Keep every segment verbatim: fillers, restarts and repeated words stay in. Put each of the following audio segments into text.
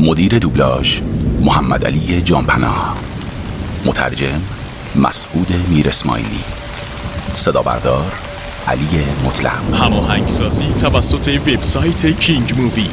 مدیر دوبلاژ محمد علی جانپناه، مترجم مسعود میر اسماعیلی، صدا بردار علی مطلق، هماهنگسازی توسط وبسایت کینگ مووی.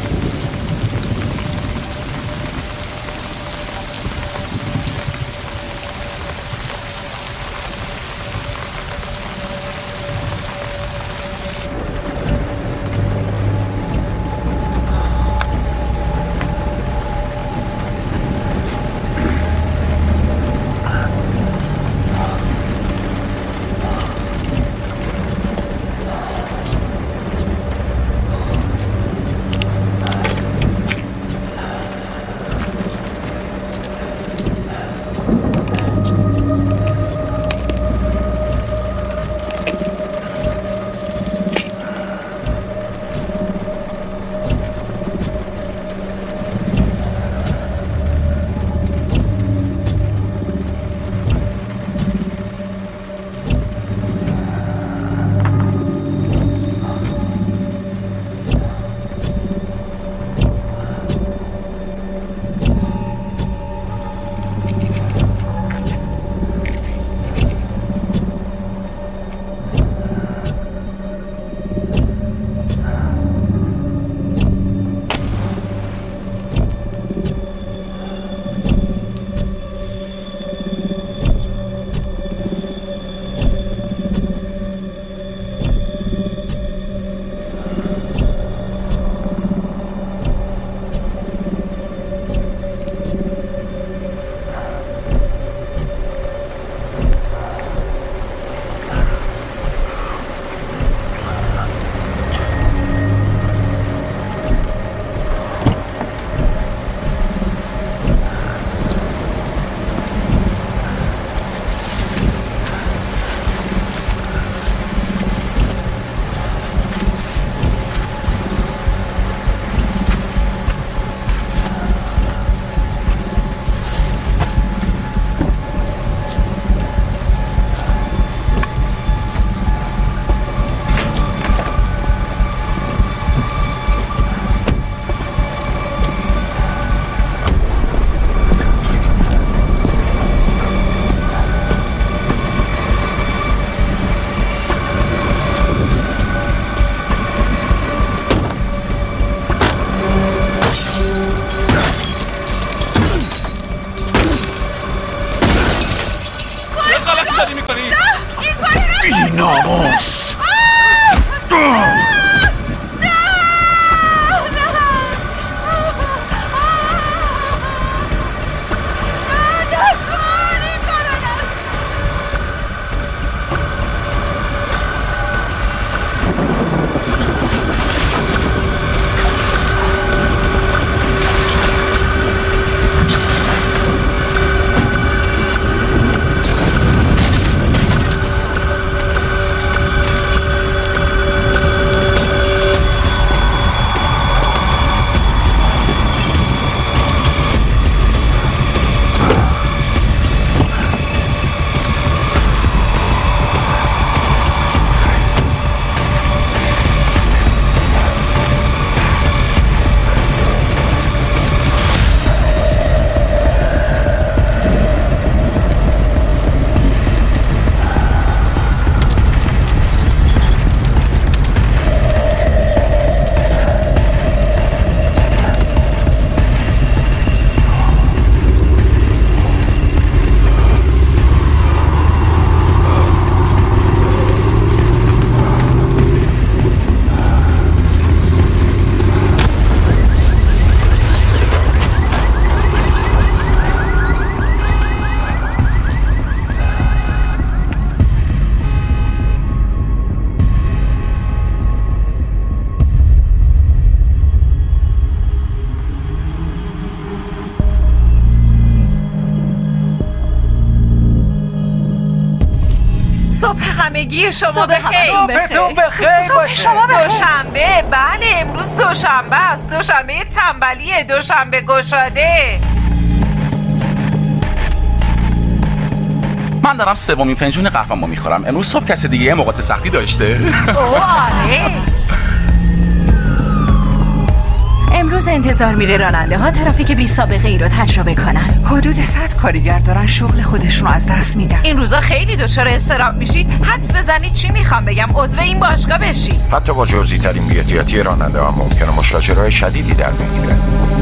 همگی شما بخیر. صبحتون بخیر باشه. شما بخیر. دوشنبه، بله امروز دوشنبه است. دوشنبه تنبلیه، دوشنبه گشاده. من دارم سومین فنجون قهوه‌مو میخورم. امروز صبح کسی دیگه یه موقعیت سختی داشته. اوه آره. امروز انتظار میره راننده ها ترافیک بی سابقه ای رو تجربه کنن. حدود صد کارگر دارن شغل خودشون رو از دست میدن. این روزا خیلی دچار اضطراب میشید. حدس بزنید چی میخوام بگم، عضو این باشگاه بشید. حتی با جزئی ترین بی‌احتیاطی راننده ها ممکنه مشاجره‌های شدیدی در بگیره.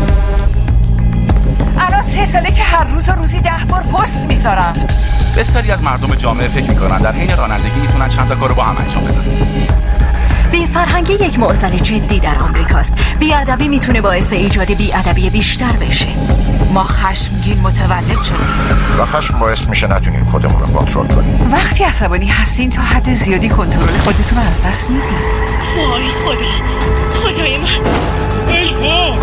الان سه ساله که هر روز و روزی ده بار پست میذارم. بسیاری از مردم جامعه فکر میکنن در حین رانندگی میتونن چند تا کارو با هم انجام بدن. بی فرهنگی یک معضل جدی در آمریکاست. بی‌ادبی میتونه باعث ایجاد بی‌ادبی بیشتر بشه. ما خشمگین متولد شدیم و خشم باعث میشه نتونیم خودمون رو کنترل کنیم. وقتی عصبانی هستین تا حد زیادی کنترل خودتون رو از دست میدین. وای خدا، خدای من، ای وای،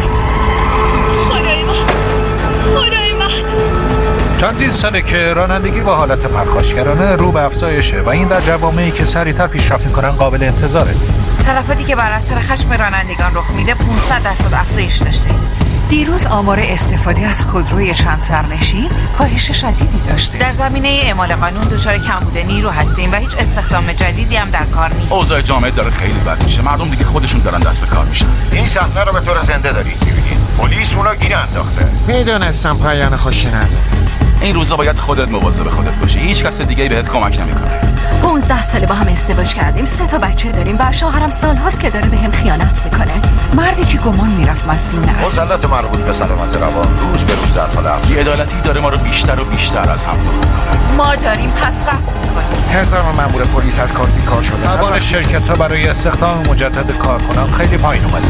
خدای من، خدای من. چندین ساله که رانندگی با حالت پرخاشگرانه رو به افزایشه و این در جوامعی که سریعتر پیشرفت میکنن قابل انتظاره. تلفاتی که بر اثر خشم رانندگان رخ میده پانصد درصد افزایش داشته. دیروز آمار استفاده از خودروی چند سرنشین کاهش شدیدی داشته. در زمینه اعمال قانون دچار کمبود نیرو هستیم و هیچ استخدام جدیدی هم در کار نیست. اوضاع جامعه داره خیلی بد میشه. مردم دیگه خودشون دارن دست به کار میشن. این صحنه رو به طور زنده دارید می‌بینید. پلیس اونا گیر انداخته. میدونستم پایان خوشی نداره. این روزا باید خودت مواظب خودت باشی. هیچ کس دیگه‌ای بهت کمک نمیکنه. پونزده ساله با هم ازدواج کردیم، سه تا بچه داریم و شوهرم سال‌هاست که داره بهم خیانت میکنه. مردی که گمان میرفت مسئول است. مسئلات مربوط به سلامت روان روز به روز در حال افزایش. بی‌عدالتی داره ما رو بیشتر و بیشتر از هم دور میکنه. ما داریم پس رفت میکنیم. هزار مأمور پلیس از کار بیکار شده. توان شرکت‌ها برای استخدام مجدد کارکنان خیلی پایین اومده.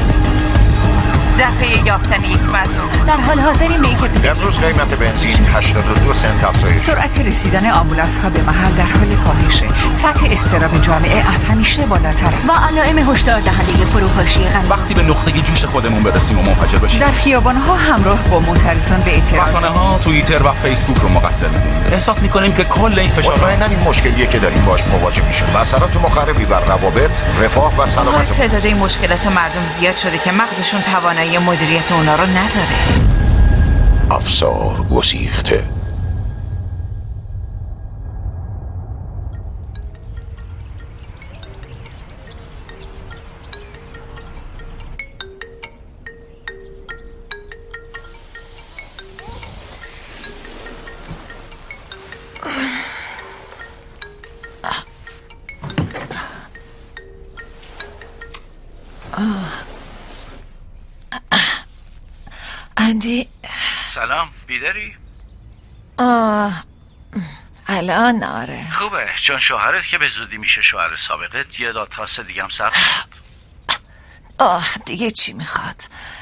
در پی یافتن یک مظلوم در حال حاضر این میک امروز قیمت بنزین هشتاد و دو سنت افزایش. سرعت رسیدن آمبولانس ها به محل در حال کاهشه. سطح اضطراب جامعه از همیشه بالاتره و علائم هشدار دهنده فروپاشی غلیظ. وقتی به نقطه جوش خودمون برسیم و منفجر بشیم. در خیابان ها همراه با معترضان به اعتراض. رسانه ها توییتر و فیسبوک رو مقصر می‌دونیم. احساس می‌کنیم که کل این فشار مطمئناً این مشکلیه که داریم باهاش مواجه میشیم. و اثرات مخربی بر روابط، رفاه و سلامت. تعداد این مشکلات مردم زیاد شده که مغزشون توانایی مدیریت اونا رو نداره. افسار گسیخته. اندی سلام، بیداری؟ آه الان آره خوبه، چون شوهرت که به زودی میشه شوهر سابقت یه دادخواست دیگه هم ثبت کرد. آه دیگه چی میخواد؟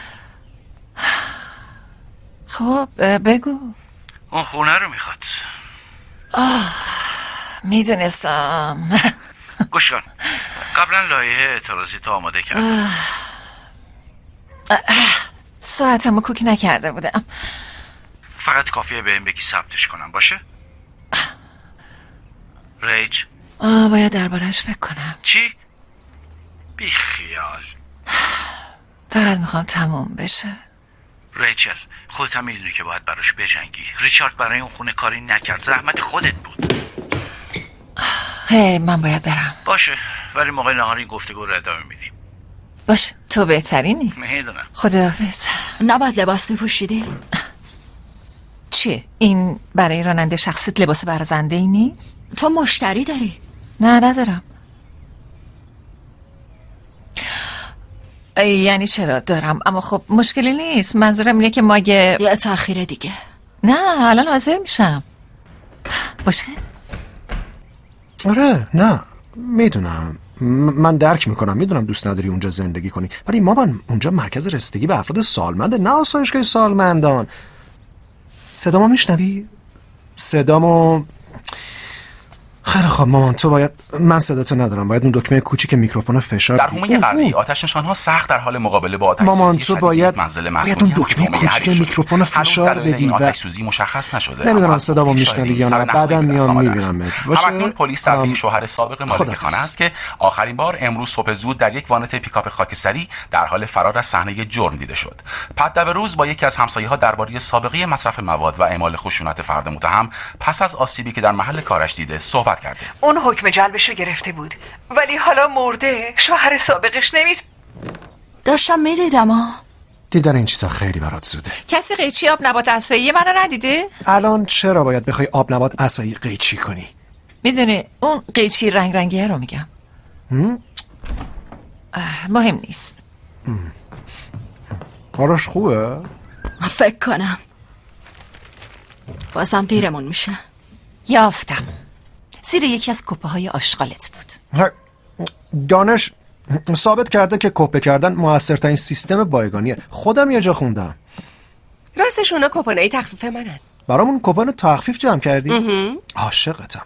خب بگو. اون خونه رو میخواد. آه میدونستم. گوش کن، قبلا لایحه اعتراضی تو آماده کردم. ساعتمو کوک نکرده بودم. فقط کافیه بهم بگی ثبتش کنم، باشه؟ ریج آه باید دربارش فکر کنم. چی؟ بی خیال. فقط میخوام تموم بشه. ریچل خودت هم میدونی که باید براش بجنگی. ریچارد برای اون خونه کاری نکرد، زحمت خودت بود. هی من باید برم. باشه، ولی موقع نهار این گفتگو رو ادامه میدیم. باشه، تو بهترینی. میدونم. خداحافظ. نباید لباس میپوشیدی؟ چیه؟ این برای راننده شخصیت لباس برازنده ای نیست؟ تو مشتری داری؟ نه ندارم. یعنی چرا دارم، اما خب مشکلی نیست. منظورم اینه که مگه یه تأخیر دیگه. نه الان حاضر میشم. باشه؟ آره نه میدونم، من درک میکنم، میدونم دوست نداری اونجا زندگی کنی، ولی مامان اونجا مرکز رسیدگی به افراد سالمنده، نه آسایشگاه سالمندان. صدامو میشنوی؟ صدامو خیلی خوب مامان، تو باید، من صداتو ندارم، باید اون دکمه کوچیک میکروفون فشار در حومه غربی آتش نشان‌ها سخت در حال مقابله با آتش مامان تو باید باید اون دکمه کوچیک میکروفون فشار بدی و آتش سوزی مشخص نشده. نمیدونم صدامو میشنوی یا نه، بعداً میام میبینم. باشه همکنون پلیس در پی شوهر سابق مالک خانه است که آخرین بار امروز صبح زود در یک وانت پیکاپ خاکستری در حال فرار از صحنه جرم دیده شد. بعد به روز با یکی از همسایه‌ها درباره سابقه مصرف مواد و اعمال خشونت فرد متهم پس از آسیبی که در محل کارش دیده صحبت کرده. اون حکم جلبشو گرفته بود ولی حالا مرده. شوهر سابقش نمید. داشتم میدیدم ها. دیدن این چیزا خیلی برات زوده. کسی قیچی آب نبات عصایی منو ندیده؟ الان چرا باید بخوای آب نبات عصایی قیچی کنی؟ میدونی اون قیچی رنگ رنگیه رو میگم. مهم نیست. حالش خوبه؟ فکر کنم بازم دیرمون میشه. یافتم، زیر یکی از کپه های آشغالت بود. دانش ثابت کرده که کپه کردن موثرترین سیستم بایگانیه. خودم یه جا خوندم. راستش اونا کپونای تخفیف منن. برامون کپون تخفیف جمع کردی؟ عاشقتم.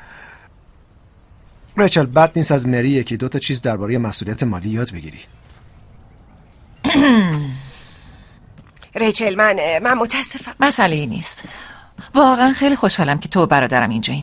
ریچل بد نیست از مری یکی دو تا چیز درباره مسئولیت مالی یاد بگیری. ریچل من من متاسفم. مسئله ای نیست. واقعا خیلی خوشحالم که تو و برادرم اینجایین.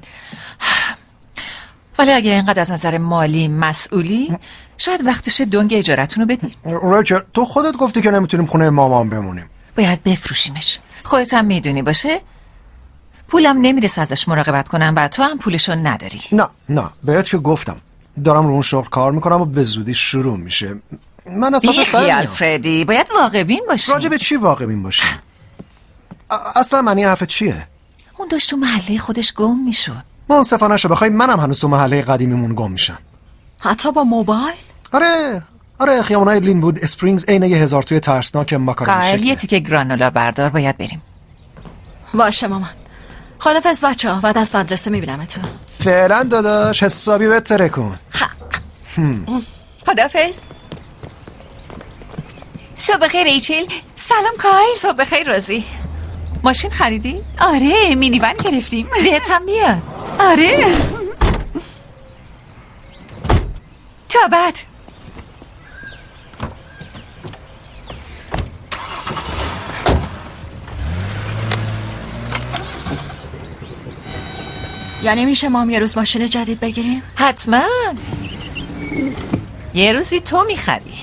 ولی اگه اینقدر از نظر مالی مسئولی، شاید وقتش دنگ اجارتون رو بدی. ریچل تو خودت گفتی که نمیتونیم خونه مامان بمونیم. باید بفروشیمش. خودت هم میدونی باشه. پولم نمیرسه ازش مراقبت کنم و تو هم پولشو نداری. نه نه بهت که گفتم دارم رو اون شغل کار میکنم و به زودی شروع میشه. من از پسش بی خیال فردی، باید واقع بین باشی. راجع به چی واقع بین باشی؟ اصلا معنی حرفت چیه؟ اون داشت تو محله خودش گم میشد. منصفانه شو بخوای منم هنوز تو محله قدیمیمون گم میشم. حتی با موبایل؟ آره آره خیابونای لینوود اسپرینگز عین یه هزار توی ترسناک ماکارونی شکل. یه تیکه گرانولا بردار، باید بریم. باشه مامان. خدافظ بچه‌ها، بعد از مدرسه میبینمتون. فعلا داداش حسابی بهتره کن. خدافظ. صبح بخیر ریچل. سلام کای. صبح بخیر روزی. ماشین خریدی؟ آره مینیون گرفتیم. بهتم میاد. آره تا بعد. یعنی میشه ما هم یه روز ماشین جدید بگیریم؟ حتما. یه روزی تو میخری.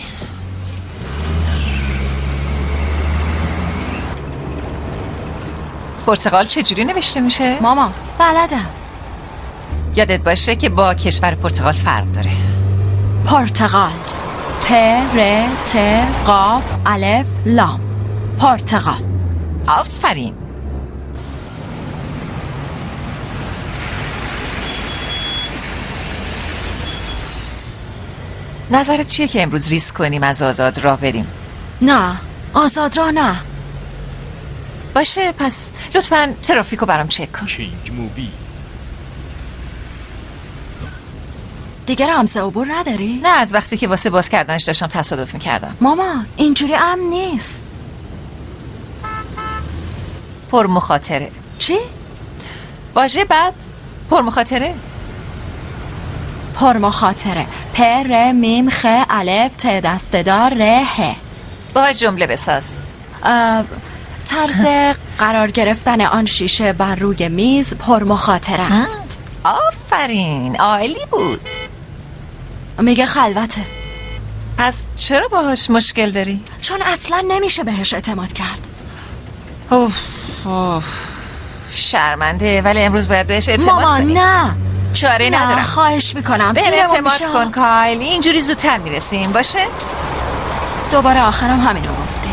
پرتغال چجوری نوشته میشه؟ ماما بلدم. یادت باشه که با کشور پرتغال فرق داره. پرتغال پ ر ت قاف الف لام. پرتغال. آفرین. نظرت چیه که امروز ریسک کنیم از آزاد راه بریم؟ نه آزاد راه نه. باشه پس لطفاً ترافیکو برام چک کن. کینگ مووی. دیگه رمز عبور نداری؟ نه از وقتی که واسه باز کردنش داشتم تصادف میکردم. ماما اینجوری امن نیست. پر مخاطره. چی؟ واژه بعد پر مخاطره. پر مخاطره. پ ر میم خ الف ت دسته‌دار ر ه. با جمله بساز. طرز قرار گرفتن آن شیشه بر روی میز پر مخاطره است. آفرین عالی بود. میگه خلوته. پس چرا باهاش مشکل داری؟ چون اصلا نمیشه بهش اعتماد کرد. اوف اوف شرمنده، ولی امروز باید بهش اعتماد ماما کنی. نه چاره نه ندارم. خواهش میکنم به اعتماد کن کایل. اینجوری زودتر میرسیم. باشه دوباره آخرم همین رو گفتی.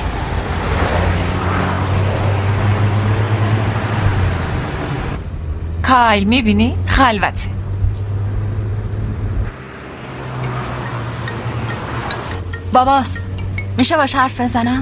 کایل میبینی؟ خلوته. باباست. میشه باش حرف بزنم؟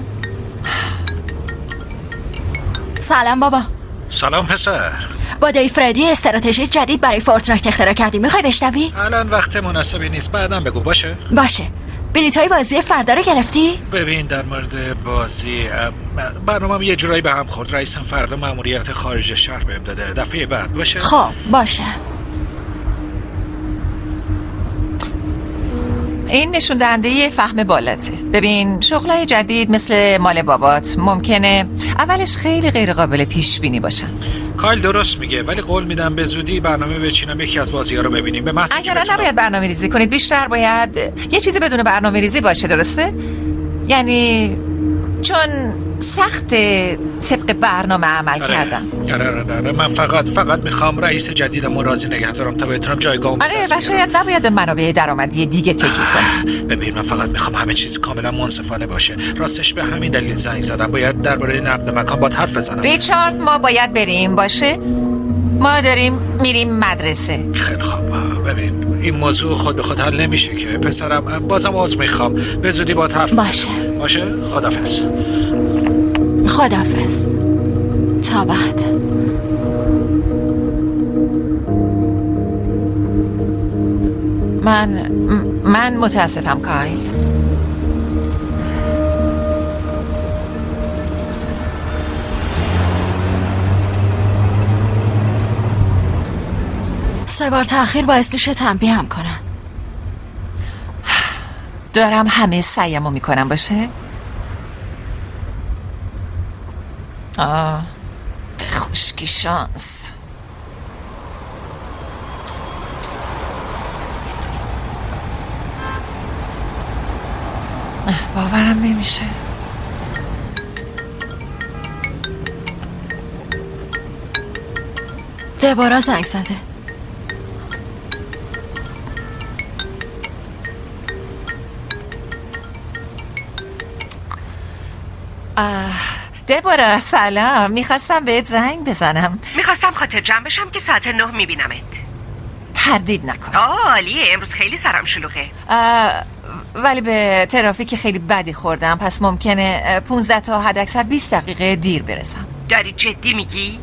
سلام بابا. سلام پسر. با دی فردی استراتژی جدید برای فورتنایت اختراع کردیم. میخوای بشنوی؟ الان وقت مناسبی نیست، بعدم بگو. باشه باشه. بلیطای بازی فردا رو گرفتی؟ ببین در مورد بازی برنامه‌ام یه جورایی به هم خورد. رئیسم فردا مأموریت خارج شهر بهم داده. دفعه بعد باشه؟ خب باشه. این نشون دهنده یه فهم بالاته. ببین شغلای جدید مثل مال بابات ممکنه اولش خیلی غیر قابل پیش بینی باشن. کایل درست میگه، ولی قول میدم به زودی برنامه بچینم یکی از بازی‌ها رو ببینیم. به محض اینکه اگر نباید برنامه ریزی کنید، بیشتر باید یه چیزی بدون برنامه ریزی باشه. درسته؟ یعنی چون سخت طبق برنامه عمل آره. کردم. آره آره آره من فقط فقط میخوام رئیس جدیدم راضی نگه دارم تا بتونم جایگاهمو آره و شاید نباید به منابع درآمدی دیگه تکیه کنم. ببین من فقط میخوام همه چیز کاملا منصفانه باشه. راستش به همین دلیل زنگ زدم. باید درباره نقل مکان با حرف بزنم. ریچارد ما باید بریم باشه؟ ما داریم میریم مدرسه. خیلی خوب. ببین این موضوع خود به خود حل نمیشه که پسرم. بازم عذر میخوام. به زودی با حرف باشه بزنم. باشه خدافظ. خدافظ تا بعد. من من متاسفم کایل. سه بار تأخیر باعث میشه تنبیه هم کنن. دارم همه سعیمو میکنم باشه؟ آه به خوشکی شانس. باورم نمیشه. دبارا زنگ زده. دبارا سلام. میخواستم بهت زنگ بزنم. میخواستم خاطر جمع بشم که ساعت نه میبینمت. تردید نکن. آه عالیه. امروز خیلی سرم شلوغه. ولی به ترافیک خیلی بدی خوردم پس ممکنه پونزده تا حد اکثر بیست دقیقه دیر برسم. داری جدی میگی؟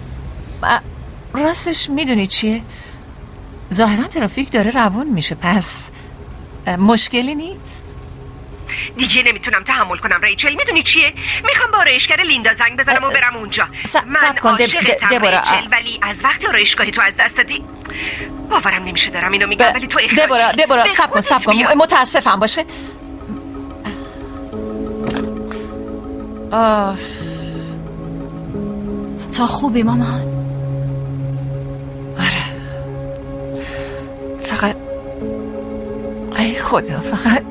راستش میدونی چیه؟ ظاهرا ترافیک داره روون میشه پس مشکلی نیست. دیگه نمیتونم تحمل کنم ریچل. میدونی چیه؟ میخوام با آرایشگر لیندا زنگ بزنم و برم اونجا. من عاشقتم ریچل ولی از وقتی آرایشگاهی تو از دست دادی باورم نمیشه دارم اینو میگم. ولی تو اخراجی. دبارا دبارا صبر کن صبر کن متاسفم باشه. آه. تا خوبی مامان؟ آره فقط ای خدا فقط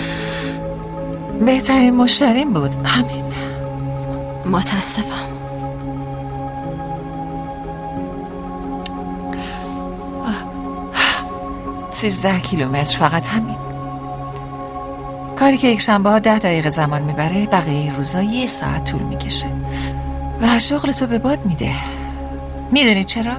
بهترین مشتریم بود همین. متاسفم. سیزده کیلومتر فقط همین. کاری که یک شنبه ها ده دقیقه زمان میبره بقیه روزا یه ساعت طول میکشه و شغل تو به باد میده. میدونی چرا؟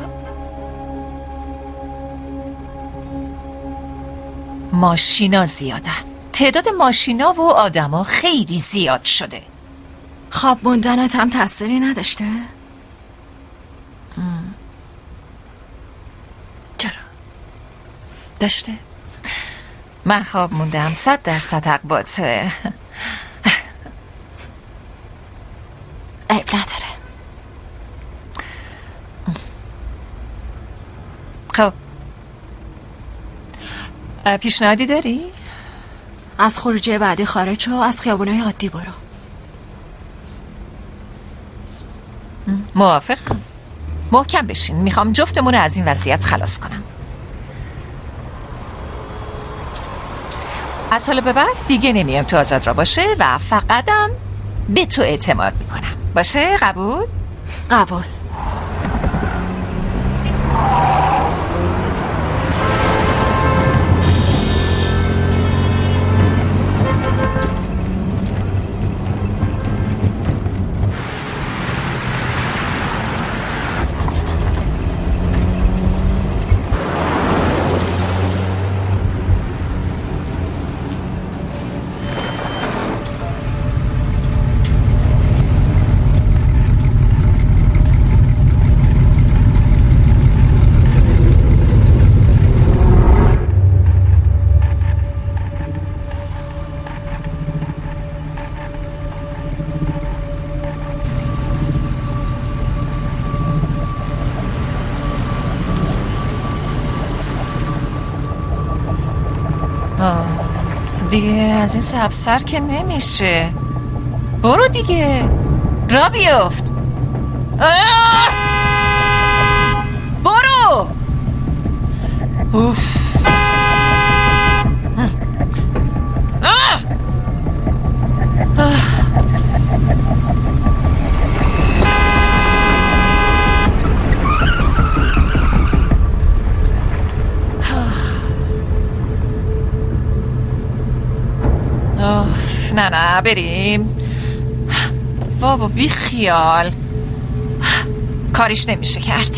ماشینا زیادن. تعداد ماشینا و آدما خیلی زیاد شده. خواب موندنت هم تأثیری نداشته؟ چرا؟ داشته؟ من خواب موندم صد درصد حق با توه. عیب نداره. خب پیشنهادی داری؟ از خروجی بعدی خارج شو. از خیابونای عادی برو. موافقم. محکم بشین. میخوام جفتمون رو از این وضعیت خلاص کنم. از حالا به بعد دیگه نمیم تو آزاد را باشه و فقطم به تو اعتماد میکنم. باشه؟ قبول؟ قبول. دیگه از این سبزتر که نمیشه. برو دیگه را بیفت. برو. اوف. آه. آه. نه نه بریم بابا، بی خیال، کاریش نمیشه کرد.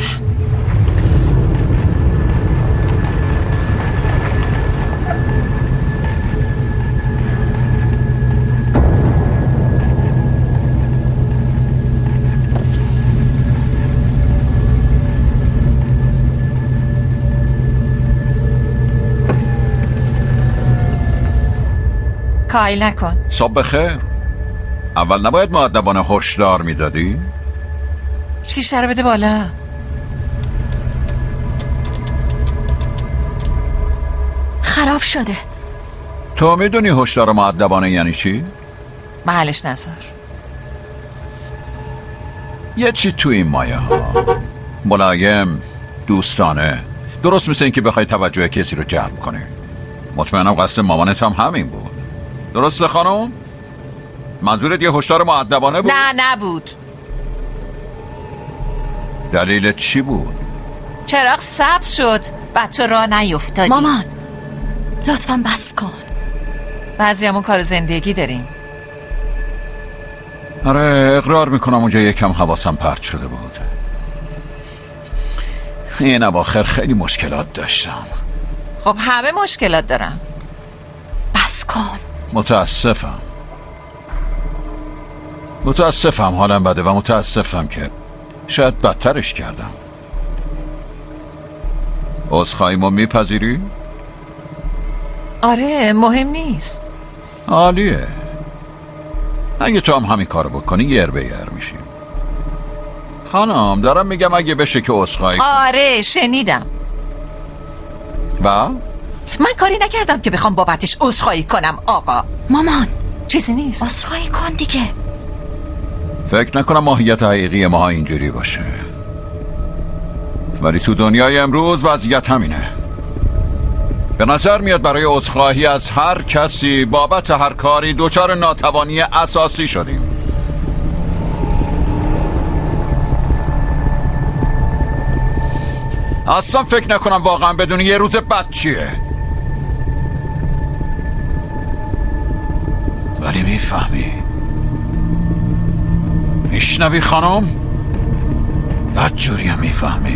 کایل نکن. صبح بخیر. اول نباید مؤدبانه هشدار میدادی؟ شیشه رو بده بالا. خراب شده. تو میدونی هشدار مؤدبانه یعنی چی؟ محلش نذار. یه چی تو این مایه ها ملایم، دوستانه، درست مثل این که بخوای توجه کسی رو جلب کنی. مطمئنم قصد مامانت هم همین بود. درسته خانم؟ منظورت یه هشدار مؤدبانه بود؟ نه نبود. دلیلت چی بود؟ چراغ سبز شد، بچه راه نیفتادی. مامان لطفاً بس کن. بعضیامون کار زندگی داریم. آره اقرار میکنم اونجا یکم حواسم پرت شده بود. این اواخر خیلی مشکلات داشتم. خب همه مشکلات دارم. بس کن. متاسفم متاسفم حالم بده و متاسفم که شاید بدترش کردم. عذرخواهیمو میپذیری؟ آره مهم نیست. عالیه. اگه تو هم همین کارو بکنی یر به یر میشیم. خانم دارم میگم اگه بشه که عذرخواهی کنی. آره شنیدم. با؟ من کاری نکردم که بخوام بابتش عذرخواهی کنم آقا. مامان چیزی نیست. عذرخواهی کن دیگه. فکر نکنم ماهیت حقیقی ما اینجوری باشه، ولی تو دنیای امروز وضعیت همینه. به نظر میاد برای عذرخواهی از هر کسی بابت هر کاری دچار ناتوانی اساسی شدیم. اصلا فکر نکنم واقعا بدونی یه روز بد چیه، ولی میفهمی. میشنوی خانم؟ بد جوری هم میفهمی.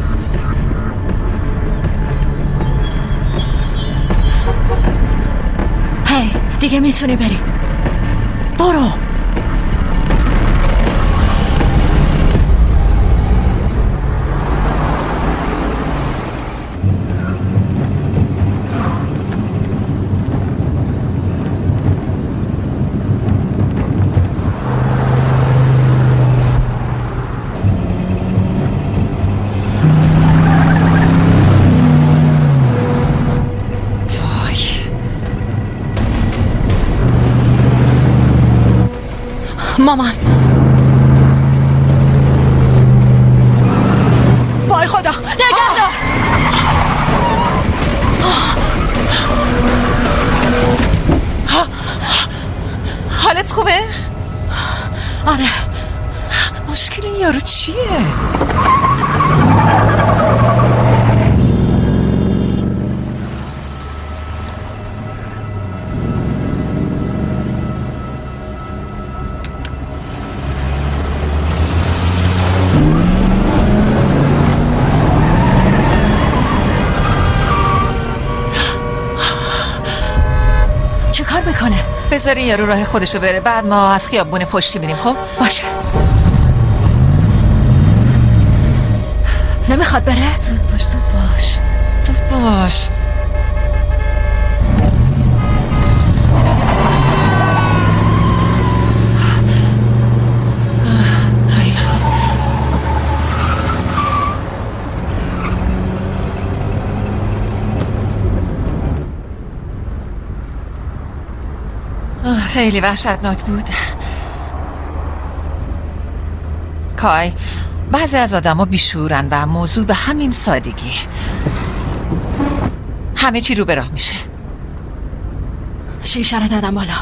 هی دیگه میتونی بری. برو. مامان وای خدا نگهدار. حالت خوبه؟ آره. مشکل این یارو چیه؟ بکنه. بذاری یارو راه خودشو بره، بعد ما از خیابون پشتی میریم. خب باشه. نمیخواد بره؟ زود باش زود باش زود باش. خیلی خوب. خیلی وحشتناک بود. کای، بعضی از آدم ها بیشورن و موضوع به همین سادگی همه چی رو به راه میشه. شیشه رو دادم بالا.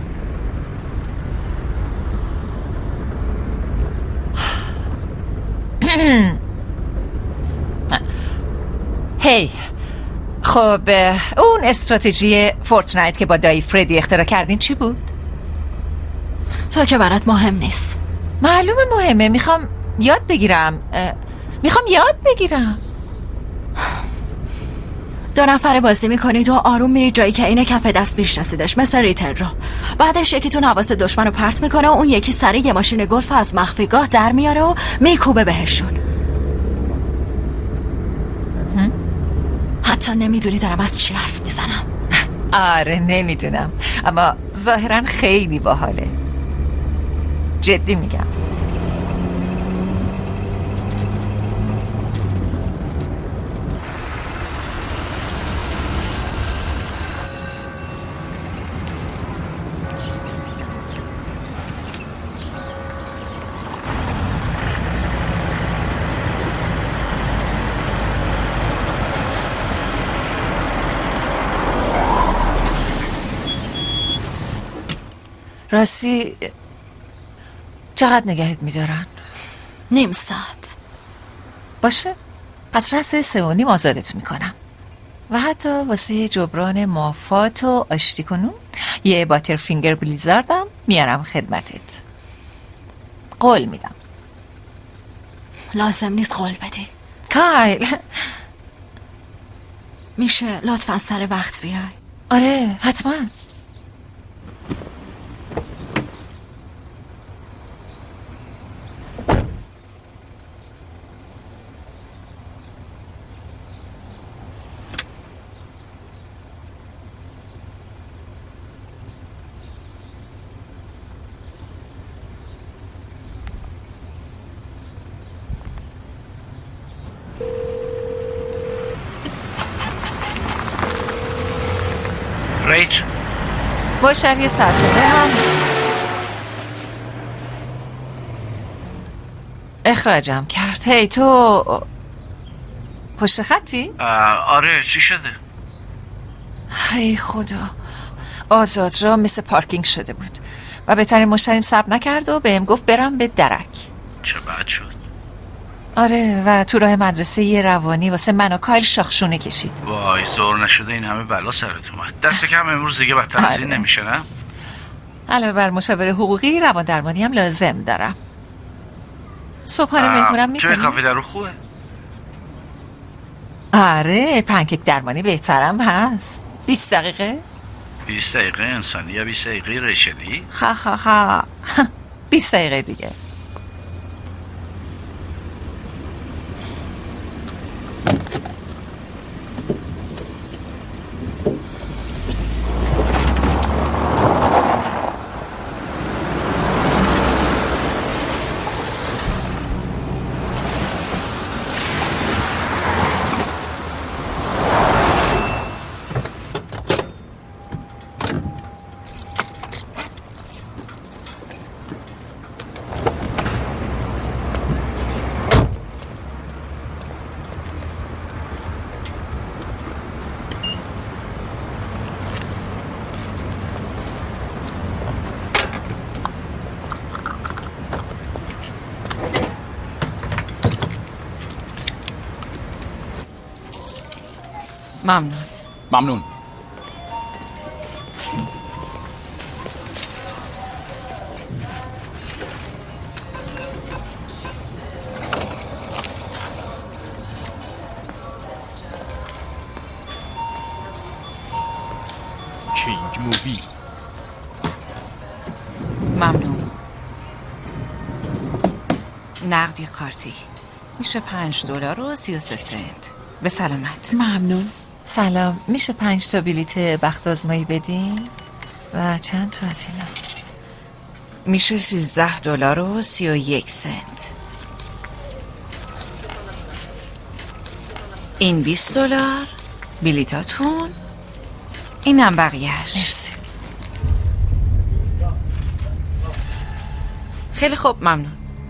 هی خب اون استراتژی فورتنایت که با دایی فردی اختراع کردین چی بود؟ تو که برات مهم نیست. معلومه مهمه. میخوام یاد بگیرم. میخوام یاد بگیرم. دو نفره بازی میکنید و آروم میرید جایی که این کف دست میشناسیدش، مثل ریتر رو. بعدش یکیتون حواس دشمن رو پرت میکنه و اون یکی سریع یه ماشین گلف از مخفیگاه در میاره و میکوبه بهشون. حتی نمیدونی دارم از چی حرف میزنم. آره نمیدونم، اما ظاهرا خیلی باحاله. جدی میگم. راستی چقدر نگهت میدارن؟ نیم ساعت. باشه، پس رسه سه و نیم آزادت میکنم و حتی واسه جبران مافات و آشتی کنون یه باتر فینگر بلیزاردم میارم خدمتت. قول میدم. لازم نیست قول بدی کایل. میشه لطفا سر وقت بیای؟ آره حتما. ریچ باشر یه ساعته هم اخراجم کرد. هی تو پشت خطی؟ آره چی شده؟ هی خدا، آزاد را مثل پارکینگ شده بود و بهترین مشتریم صبر نکرد و بهم گفت برم به درک. چه بد شد. آره و تو راه مدرسه یه روانی واسه من و کایل شاخشونه کشید. وای زور نشده این همه بلا سرت اومد. دست کم امروز دیگه بدتر از این نمیشه نه؟ علاوه بر مشاور حقوقی روان درمانی هم لازم دارم. صبحانه مهمونم میکنی؟ توی کافه درو خوبه؟ آره پنکیک درمانی بهترم هست. بیست دقیقه؟ بیست دقیقه انسانی یا بیست دقیقه ریشلی؟ ها ها ها بیست دقیقه دیگه. ممنون. ممنون. کینگ مووی. ممنون. نقد یا کارتی؟ میشه پنج دلار و سی و سه سنت. به سلامت. ممنون. سلام، میشه پنج تا بلیت بخت آزمایی بدین؟ و چند تا از اینا؟ میشه سیزده دلار و سی و یک سنت. این بیست دلار بلیتاتون، اینم بقیهش. مرسی. خیلی خوب ممنون.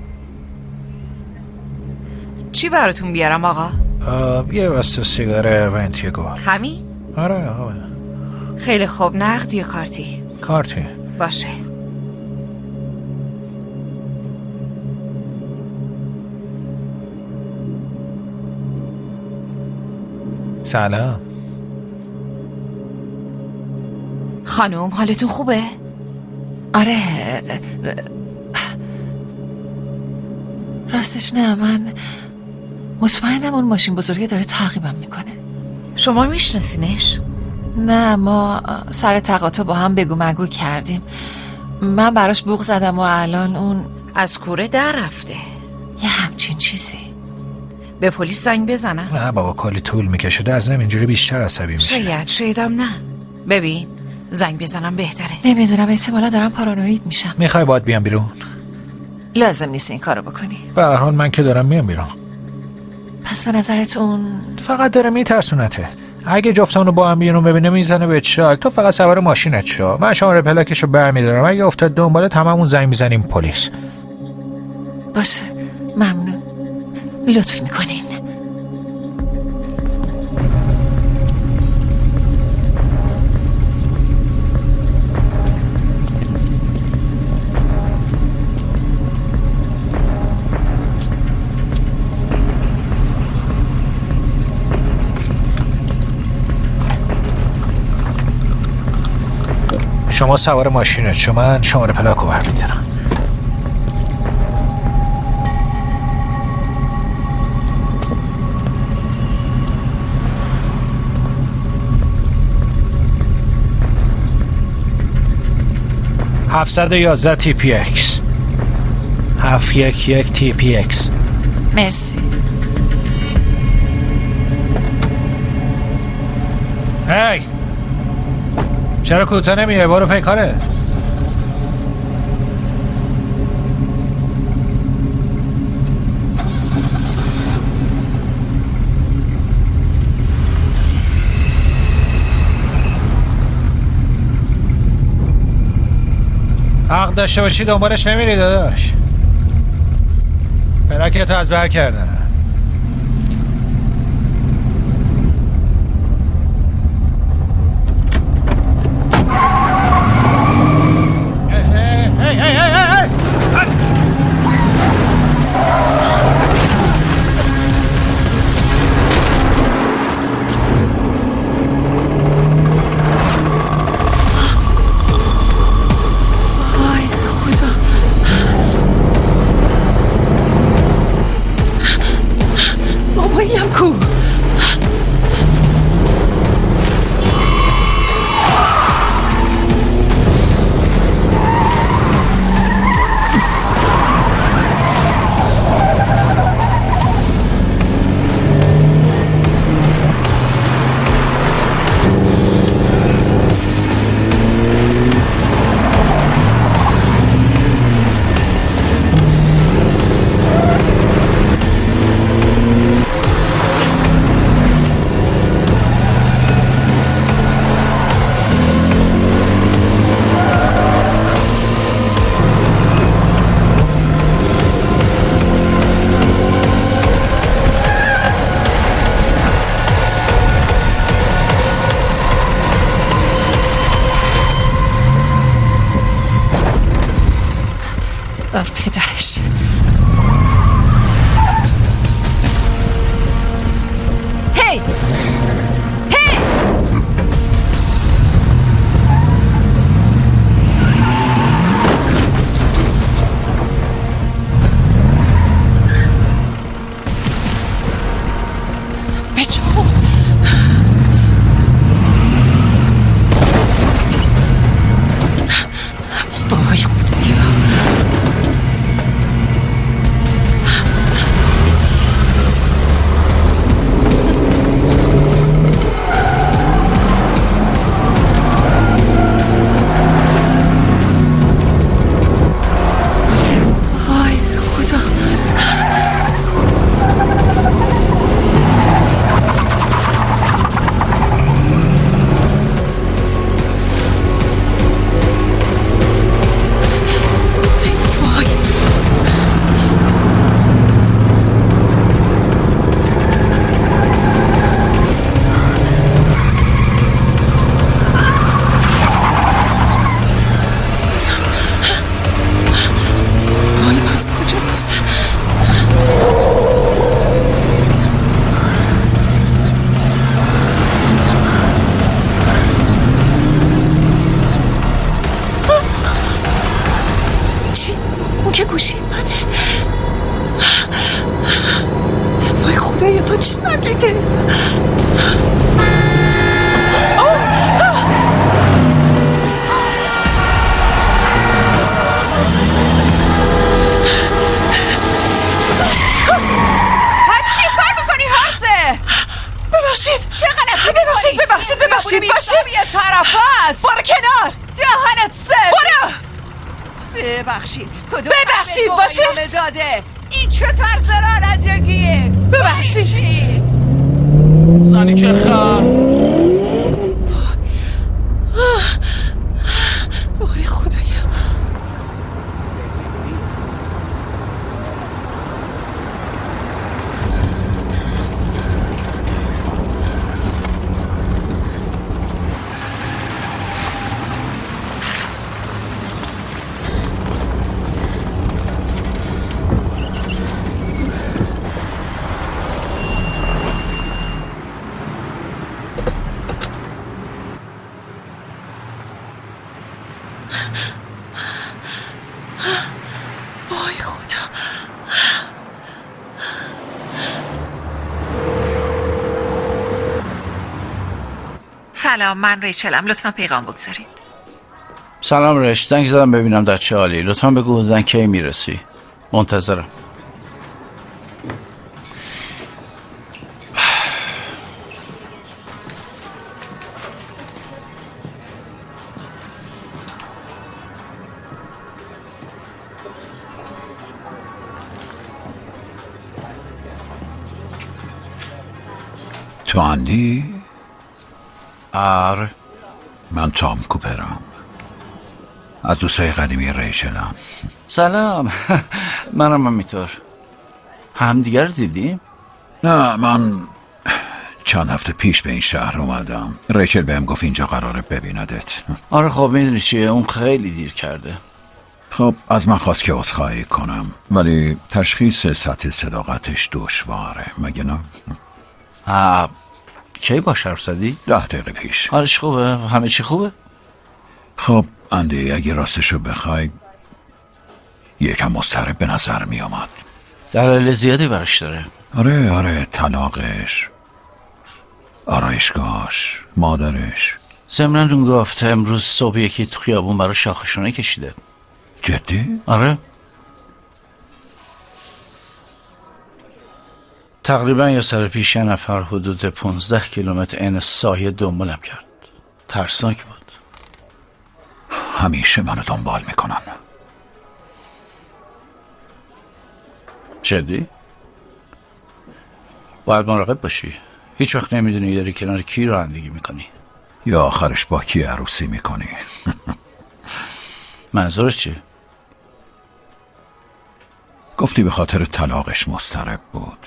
چی براتون بیارم آقا؟ یه واسه سیگاره ونتی گل. همین؟ آره آقا. خیلی خوب. نقد یا کارتی؟ کارتی. باشه. سلام خانم، حالتون خوبه؟ آره راستش نه، من مطمئنم اون ماشین بزرگه داره تعقیبم میکنه. شما میشناسینش؟ نه، ما سر تقاطع با هم بگو مگو کردیم. من براش بوق زدم و الان اون از کوره در رفته. یه همچین چیزی. به پلیس زنگ بزنم؟ نه بابا، کلی طول میکشه. در ضمن اینجوری بیشتر عصبی میشه. شاید شایدم نه. ببین زنگ بزنم بهتره. نمیدونم، احتمالا دارم پارانوید میشم. میخوای باید بیام بیرون؟ لازم نیست این کارو بکنی. به هر حال من که دارم میام بیرون. پس به نظرت اون فقط داره میترسونته. اگه جفتمونو با هم بیرون ببینه میزنه به چاک. تو فقط سوار ماشینت شو، من شماره پلاکشو برمیدارم. اگه افتاد دنبال تمامون زنگ میزنیم پلیس. باشه، ممنون، لطف میکنین. شما سوار ماشینت شو، من شماره پلاکو برمیدارم. هفتصد و یازده تی پی اکس هفت یک یک تی پی اکس. مرسی. هی چرا کوتاه نمیای؟ برو پی کارت. حق داشته باشی دنبالش نمیری داداش. پلاکتو از بر کردن. بر پدرش. هی هی بچه وای خدایا. راستی؟ ببخشید چه غلطی ببخشید ببخشید ببخشید باشه یه طرف هست. برو کنار دهنت سر برو ببخشید کدوم ببخشید باشه داده این چه طرز رانندگیه؟ ببخشید زنی که خر وای خدایا وای خدا سلام، من ریچلم. لطفا پیغام بگذارید. سلام رش، زنگ زدم ببینم در چه حالی. لطفا بگو حدوداً کی میرسی. منتظرم. تو اندی؟ آره من تام کوپرم، از دوستای قدیمی ریچلم. سلام. منم همینطور. هم دیگر دیدیم؟ نه، من چند هفته پیش به این شهر اومدم. ریچل بهم گفت اینجا قراره ببیندت. آره خب میدونی چیه، اون خیلی دیر کرده. خب از من خواست که عذرخواهی کنم، ولی تشخیص سطح صداقتش دشواره، مگه نه؟ آه کی باش حرف زدی؟ ده دقیقه پیش. حالش خوبه؟ همه چی خوبه؟ خب اندی، اگه راستشو بخوای یکم مضطرب به نظر می آمد. دلایل زیادی برش داره. آره آره، طلاقش، آرایشگاهش، مادرش. ضمناً اون گفت امروز صبح یکی تو خیابون برای شاخشونه کشیده. جدی؟ آره. تقریبا یه سر پیش یه نفر حدود پونزده کیلومتر این سایه دنبالم کرد. ترسناک بود. همیشه منو دنبال میکنن. جدی؟ باید مراقب باشی. هیچ وقت نمیدونی داری کنار کی رانندگی میکنی. یا آخرش با کی عروسی میکنی. منظورت چی؟ گفتی به خاطر طلاقش مضطرب بود.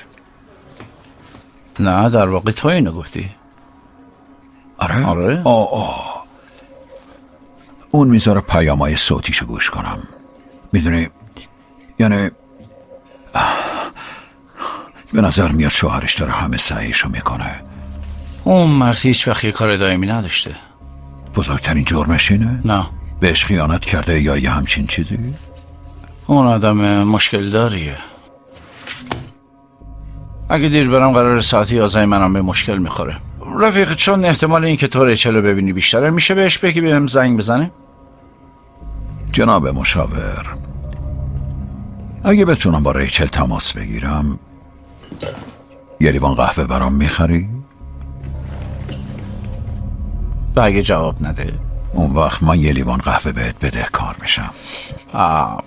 نه در واقع تو اینو گفتی. آره؟ آره؟ آه آه. اون میذاره پیامای صوتیشو گوش کنم. میدونی یعنی به نظر میاد شوهرش داره همه سعیشو میکنه. اون مرد هیچ وقت یه کار دائمی نداشته. بزرگترین جرمش اینه؟ نه. بهش خیانت کرده یا یه همچین چیزی؟ اون آدم مشکل داریه. اگه دیر برم قرار ساعت یازده منم به مشکل میخوره. رفیق، چون احتمال این که تو ریچل رو ببینی بیشتره، میشه بهش بگی بهم زنگ بزنه؟ جناب مشاور، اگه بتونم با ریچل تماس بگیرم یه لیوان قهوه برام میخری؟ و اگه جواب نده؟ اون وقت من یه لیوان قهوه بهت بدهکار میشم. آه.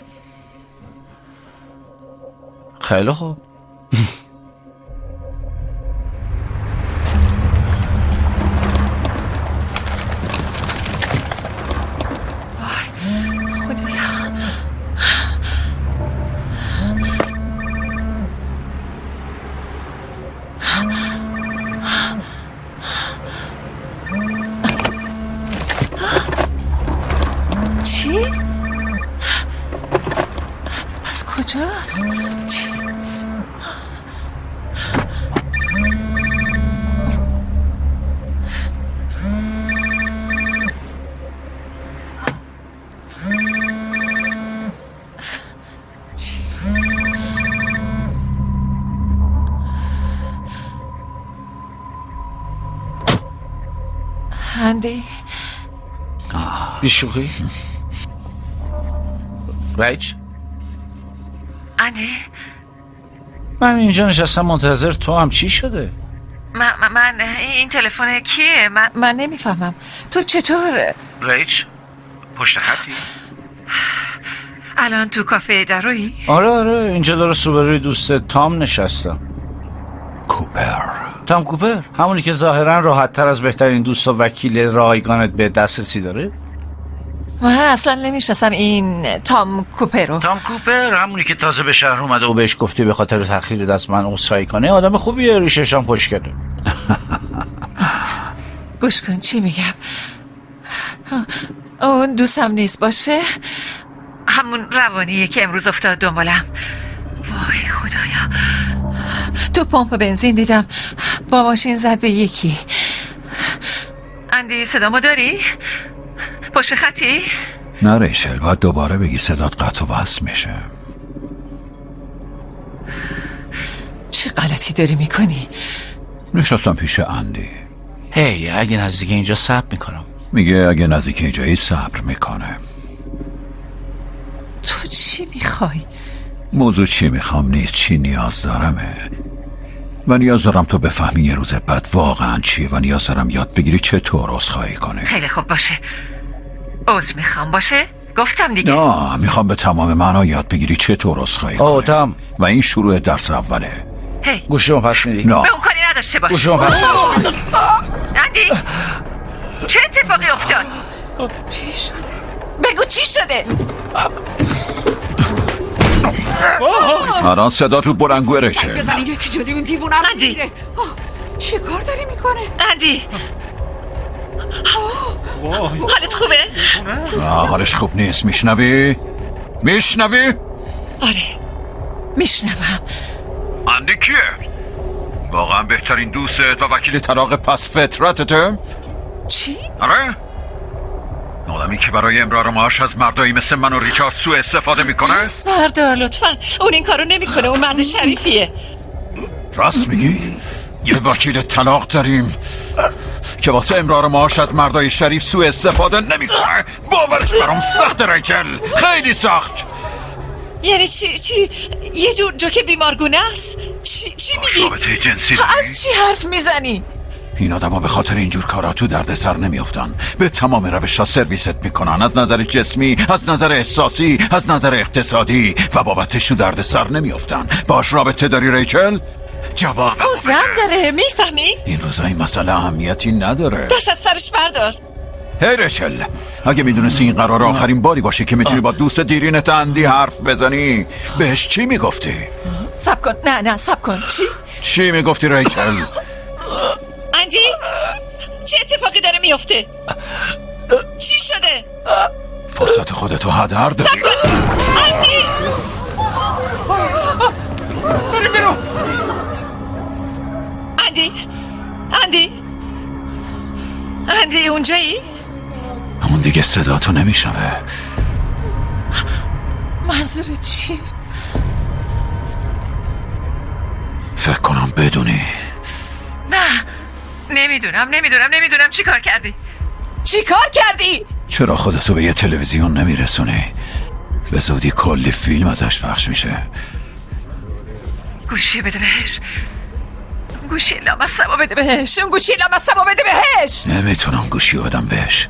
خیلی خوب. چی؟ از کجاست؟ چی؟ اندی بیشوخی ریچ اندی من اینجا نشستم منتظر تو هم چی شده؟ من, من این تلفن کیه؟ من, من نمیفهمم تو چطور؟ ریچ پشت خطی؟ الان تو کافه درویی؟ آره آره اینجا درست روبروی دوست تام نشستم. کوپر تام کوپر همونی که ظاهرا راحت تر از بهترین دوست و وکیل رایگانت به دسترسی داره؟ من اصلا نمیشناسم این تام کوپر رو. تام کوپر همونی که تازه به شهر اومده و بهش گفتی به خاطر تأخیر دست من عذرخواهی کنه. آدم خوبیه، ریشش هم خوشگله. گوش کن چی میگم. اون دوستم نیست باشه، همون روانیه که امروز افتاد دنبالم. وای خدایا، تو پمپ بنزین دیدم با ماشین زد به یکی. اندی صدامو داری؟ پشت خطی؟ نه ریچل، باید دوباره بگی صدات قطع و وصل میشه. چه غلطی داری میکنی؟ نشستم پیش اندی. هی اگه نزدیک اینجا صبر میکنم. میگه اگه نزدیک اینجایی صبر میکنه. تو چی میخوای؟ موضوع چی میخوام نیست، چی نیاز دارمه. و نیاز دارم تو بفهمی یه روز بعد واقعا چیه و نیاز دارم یاد بگیری چطور عذرخواهی کنی. خیلی خوب باشه، عذر میخوام باشه؟ گفتم دیگه. نه میخوام به تمام معنا یاد بگیری چطور عذرخواهی کنی. آه تام، و این شروع درس اوله. هی گوشیمو پس میدی؟ نه به اون کاری نداشته باش. گوشیمو پس میدی؟ اندی چه اتفاقی افتاد؟ چی شده؟ بگو چی شده؟ الان صدا تو بلنگوه ریچل. بزنی یکی جلوی اون دیوونه رو میگیره. چه کار داری میکنه؟ اندی حالت خوبه؟ نه حالش خوب نیست. میشنوی؟ میشنوی؟ آره میشنوم. اندی کیه؟ واقعا بهترین دوست و وکیل طلاق پس فطرتته؟ چی؟ آره؟ آدمی که برای امرار معاش از مردایی مثل من و ریچارد سوء استفاده میکنه؟ پس بردار لطفا، اون این کارو نمیکنه، اون مرد شریفیه. راست میگی؟ یه وکیل طلاق داریم که واسه امرار معاش از مردای شریف سوء استفاده نمیکنه؟ باورش برام سخت ریچل، خیلی سخت. یعنی چی؟ چی؟ یه جور جوک بیمارگونه است؟ چی, چی میگی؟ رابطه جنسی داری؟ از چی حرف میزنی؟ این آدم ها به خاطر اینجور کارا تو درد سر نمیافتن. به تمام روش ها سرویست میکنن، از نظر جسمی، از نظر احساسی، از نظر اقتصادی، و بابتش تو درد سر نمیافتن. باش رابطه داری ریچل؟ جواب او زن داره، میفهمی؟ این روزا این مسئله اهمیتی نداره. دست از سرش بردار. هی ریچل، اگه میدونستی این قرار آخرین باری باشه که میتونی با دوست دیرینت اندی حرف بزنی، بهش چی میگفتی؟ سب کن، نه نه سب کن. چی؟ چی میگفتی ریچل؟ اندی چه اتفاقی داره میفته؟ چی شده؟ فرصت خودتو هدر داری. سب کن اندی، بریم برو. اندی اندی اندی اونجایی؟ همون دیگه صداتو نمیشنوه. منظورت چی؟ فکر کنم بدونی. نه نمیدونم نمیدونم نمیدونم چی کار کردی؟ چی کار کردی؟ چرا خودتو به یه تلویزیون نمیرسونی؟ به زودی کلی فیلم ازش پخش میشه. گوشی بده بهش، گوشی لامصبا بده بهش، اون گوشی لامصبا بده بهش. نمیتونم گوشیو بدم بهش.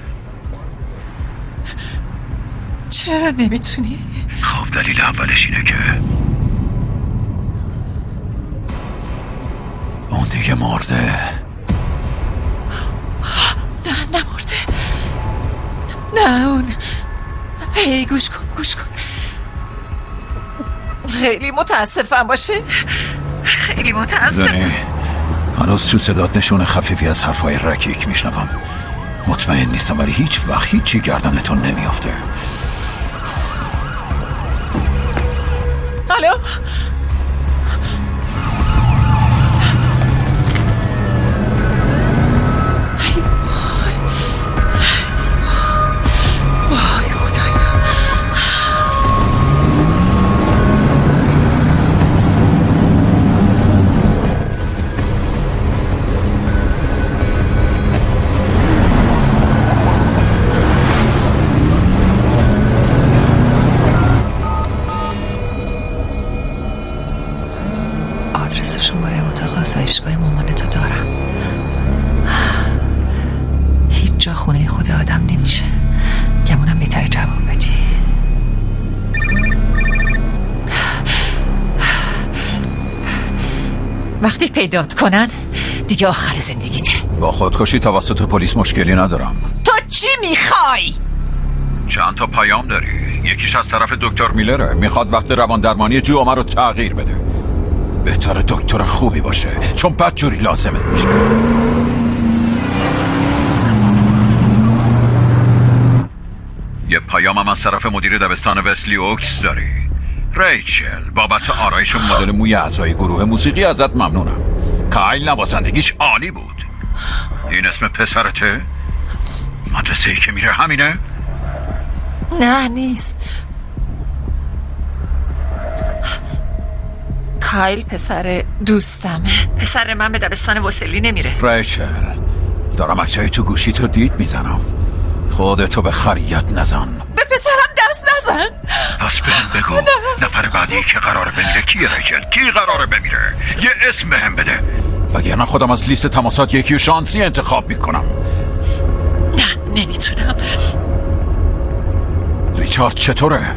چرا نمیتونی؟ خب دلیل اولش اینه که اون دیگه مرده. نه نمرده. نه اون. هی گوش کن گوش کن. خیلی متاسفم باشه. خیلی متاسفم. زنی هنوز تو صدات نشون خفیفی از حرفای رکیک میشنوم. مطمئن نیستم ولی هیچ وقت هیچی گردنتون نمیافته. الو وقتی پیدات کنن دیگه آخر زندگیته. با خودکشی توسط پلیس مشکلی ندارم. تو چی میخوای؟ چند تا پیام داری. یکیش از طرف دکتر میلره، میخواد وقت روان درمانی جوامه رو تغییر بده. بهتره دکتر خوبی باشه چون بدجوری لازمت میشه. یه پیامم از طرف مدیر دبستان وستلی اوکس داری. ریچل، بابت آرایش مدل موی اعضای گروه موسیقی ازت ممنونم. کایل نوازندگیش عالی بود. این اسم پسرته؟ مدرسه‌ای که میره همینه؟ نه نیست. کایل پسر دوستمه. پسر من به دبستان وسلی نمیره. ریچل، دارم عکسای تو گوشی تو دید میزنم. خودتو به خریت نزن. به پسرم دست نزن. پس بهم بگو نفر بعدی که قراره بمیره کیه ریچل؟ کی قراره بمیره؟ یه اسم بهم بده وگرنه خودم از لیست تماسات یکی و شانسی انتخاب میکنم. نه نمیتونم. ریچارد چطوره؟ نه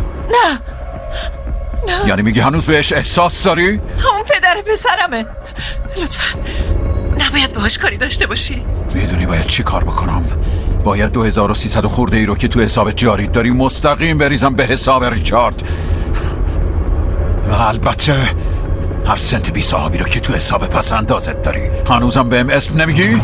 نه. یعنی میگی هنوز بهش احساس داری؟ اون پدر پسرمه. لطفاً نباید باهاش کاری داشته باشی. میدونی باید چی کار بکنم؟ باید دو هزار و سیصد خورده ای رو که تو حساب جاری داری مستقیم بریزم به حساب ریچارد و البته هر سنت بی صاحبی رو که تو حساب پس اندازت داری. هنوزم بهم اسم نمیگی؟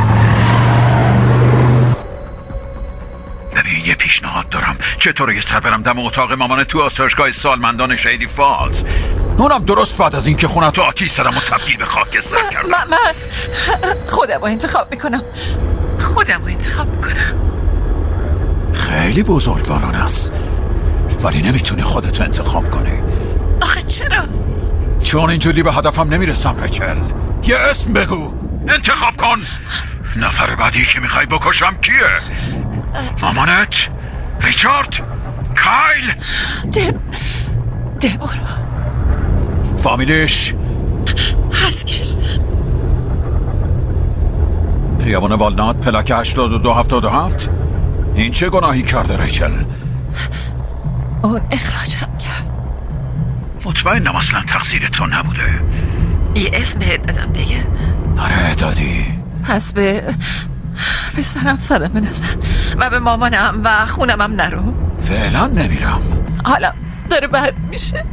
ببین یه پیشنهاد دارم. چطوره یه سر برم دم اتاق مامان تو آسایشگاه سالمندان شیدی فالز؟ اونم درست بعد از این که خونتو آتیش زدم و تبدیل به خاکستر کردم. من, من خودم رو انتخاب میکنم. خودم رو انتخاب میکنم. خیلی بزرگوارانه است ولی نمیتونی خودتو انتخاب کنی. آخه چرا؟ چون اینجوری به هدفم نمیرسم ریچل. یه اسم بگو. انتخاب کن. نفر بعدی که میخوای بکشم کیه؟ مامانت؟ ریچارد؟ کایل؟ دب دبورا. فامیلش؟ هسکل. خیابان والنات پلاک هشتاد و دو هفتاد و هفت. این چه گناهی کرده ریچل؟ اون اخراجم کرد. مطمئنم اصلا تقصیر تو نبوده. یه اسم بهت بدم دیگه. آره دادی. پس به به سرم صدمه نزن و به مامانم و خونمم نرو. فعلا نمیرم. حالا داره بد میشه.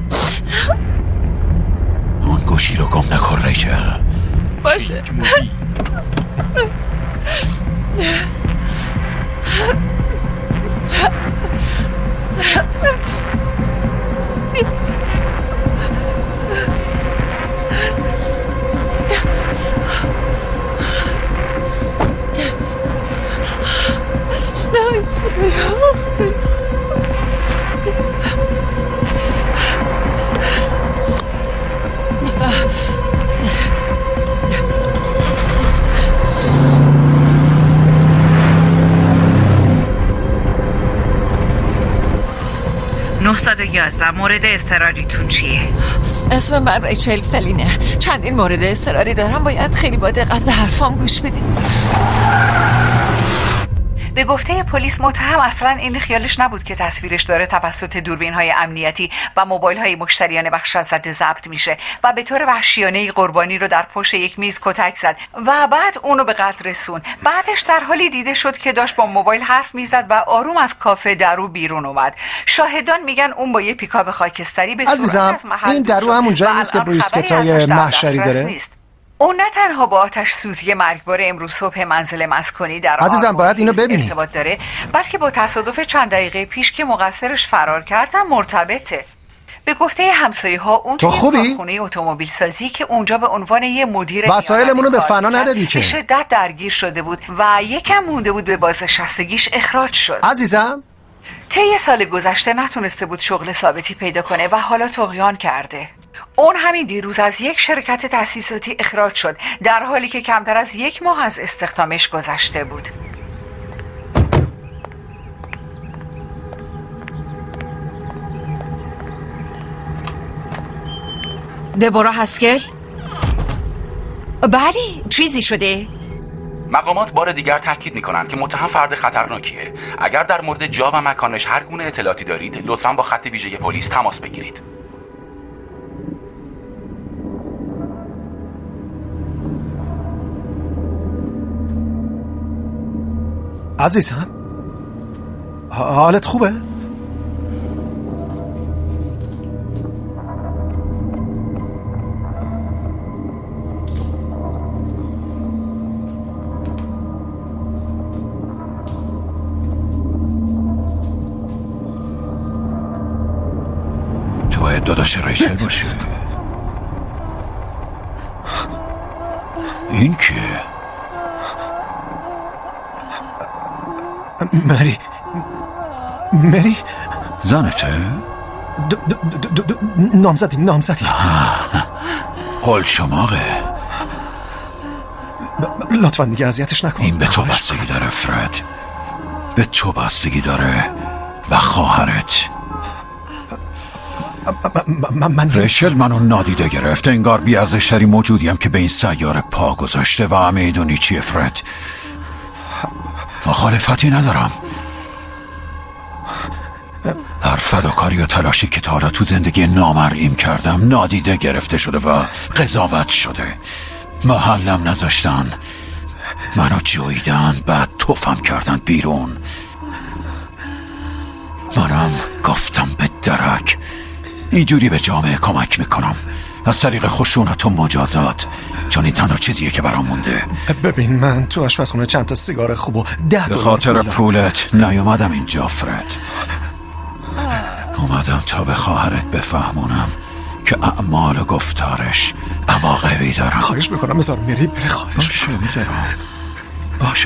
اون گوشی رو گم نکن ریچل. باشه. نهصد و یازده مورد اضطراریتون چیه؟ اسم من ریچل فلینه. چندین مورد اضطراری دارم. باید خیلی با دقت به حرفام گوش بدید. به گفته پلیس متهم اصلا این خیالش نبود که تصویرش داره توسط دوربین‌های امنیتی و موبایل‌های مشتریان بخش از زده ضبط میشه و به طور وحشیانه قربانی رو در پشت یک میز کتک زد و بعد اونو به قتل رسون. بعدش در حالی دیده شد که داشت با موبایل حرف میزد و آروم از کافه درو بیرون اومد. شاهدان میگن اون با یه پیکاپ خاکستری به صورت از محل این درو همون جایی نیست که بریسکت‌های محشری داره؟ اون نه تنها با آتش سوزی مرگبار امروز صبح منزل مسکونی در عزیزم باید اینو ببینی ارتباط داره، بلکه با تصادف چند دقیقه پیش که مقصرش فرار کردن مرتبطه. به گفته همسایه ها اون تو خوبی؟ خونه اتومبیل سازی که اونجا به عنوان یه مدیر وسایلمون رو به فنا ندادی که. به شدت درگیر شده بود و یکم مونده بود به بازنشستگیش اخراج شد. عزیزم طی سال گذشته نتونسته بود شغل ثابتی پیدا کنه و حالا طغیان کرده. اون همین دیروز از یک شرکت تأسیساتی اخراج شد در حالی که کمتر از یک ماه از استخدامش گذشته بود. دبورا هسکل؟ بلی چیزی شده؟ مقامات بار دیگر تاکید میکنند که متهم فرد خطرناکیه. اگر در مورد جا و مکانش هر گونه اطلاعاتی دارید لطفاً با خط ویژه پلیس تماس بگیرید. عزیزم حالت خوبه؟ تو باید داداش ریچل باشی. این که مری مری زنته؟ نامزدیم نامزدیم قول شماغه. لطفا دیگه اذیتش نکن. این به تو بستگی داره فرد، به تو بستگی داره و خواهرت. من ریچل منو نادیده گرفته، انگار بی‌ارزش‌ترین موجودیم که به این سیاره پا گذاشته و میدونی چیه فرد؟ مخالفتی ندارم. هر فداکاری و تلاشی که تا حالا تو زندگی نامرئیم کردم نادیده گرفته شده و قضاوت شده. محلم نذاشتن، منو جویدن، بعد توفم کردن بیرون. منم گفتم به درک اینجوری به جامعه کمک میکنم از طریق خشونت و مجازات، چون این تنها چیزیه که برام مونده. ببین من تو آشپزخونه چند تا سیگار خوب و ده به خاطر پولت نیومدم اینجا فرد. اومدم تا به خواهرت بفهمونم که اعمال و گفتارش عواقبی دارم. خواهش میکنم بذار میری بره. خواهش باشه میذارم. باشه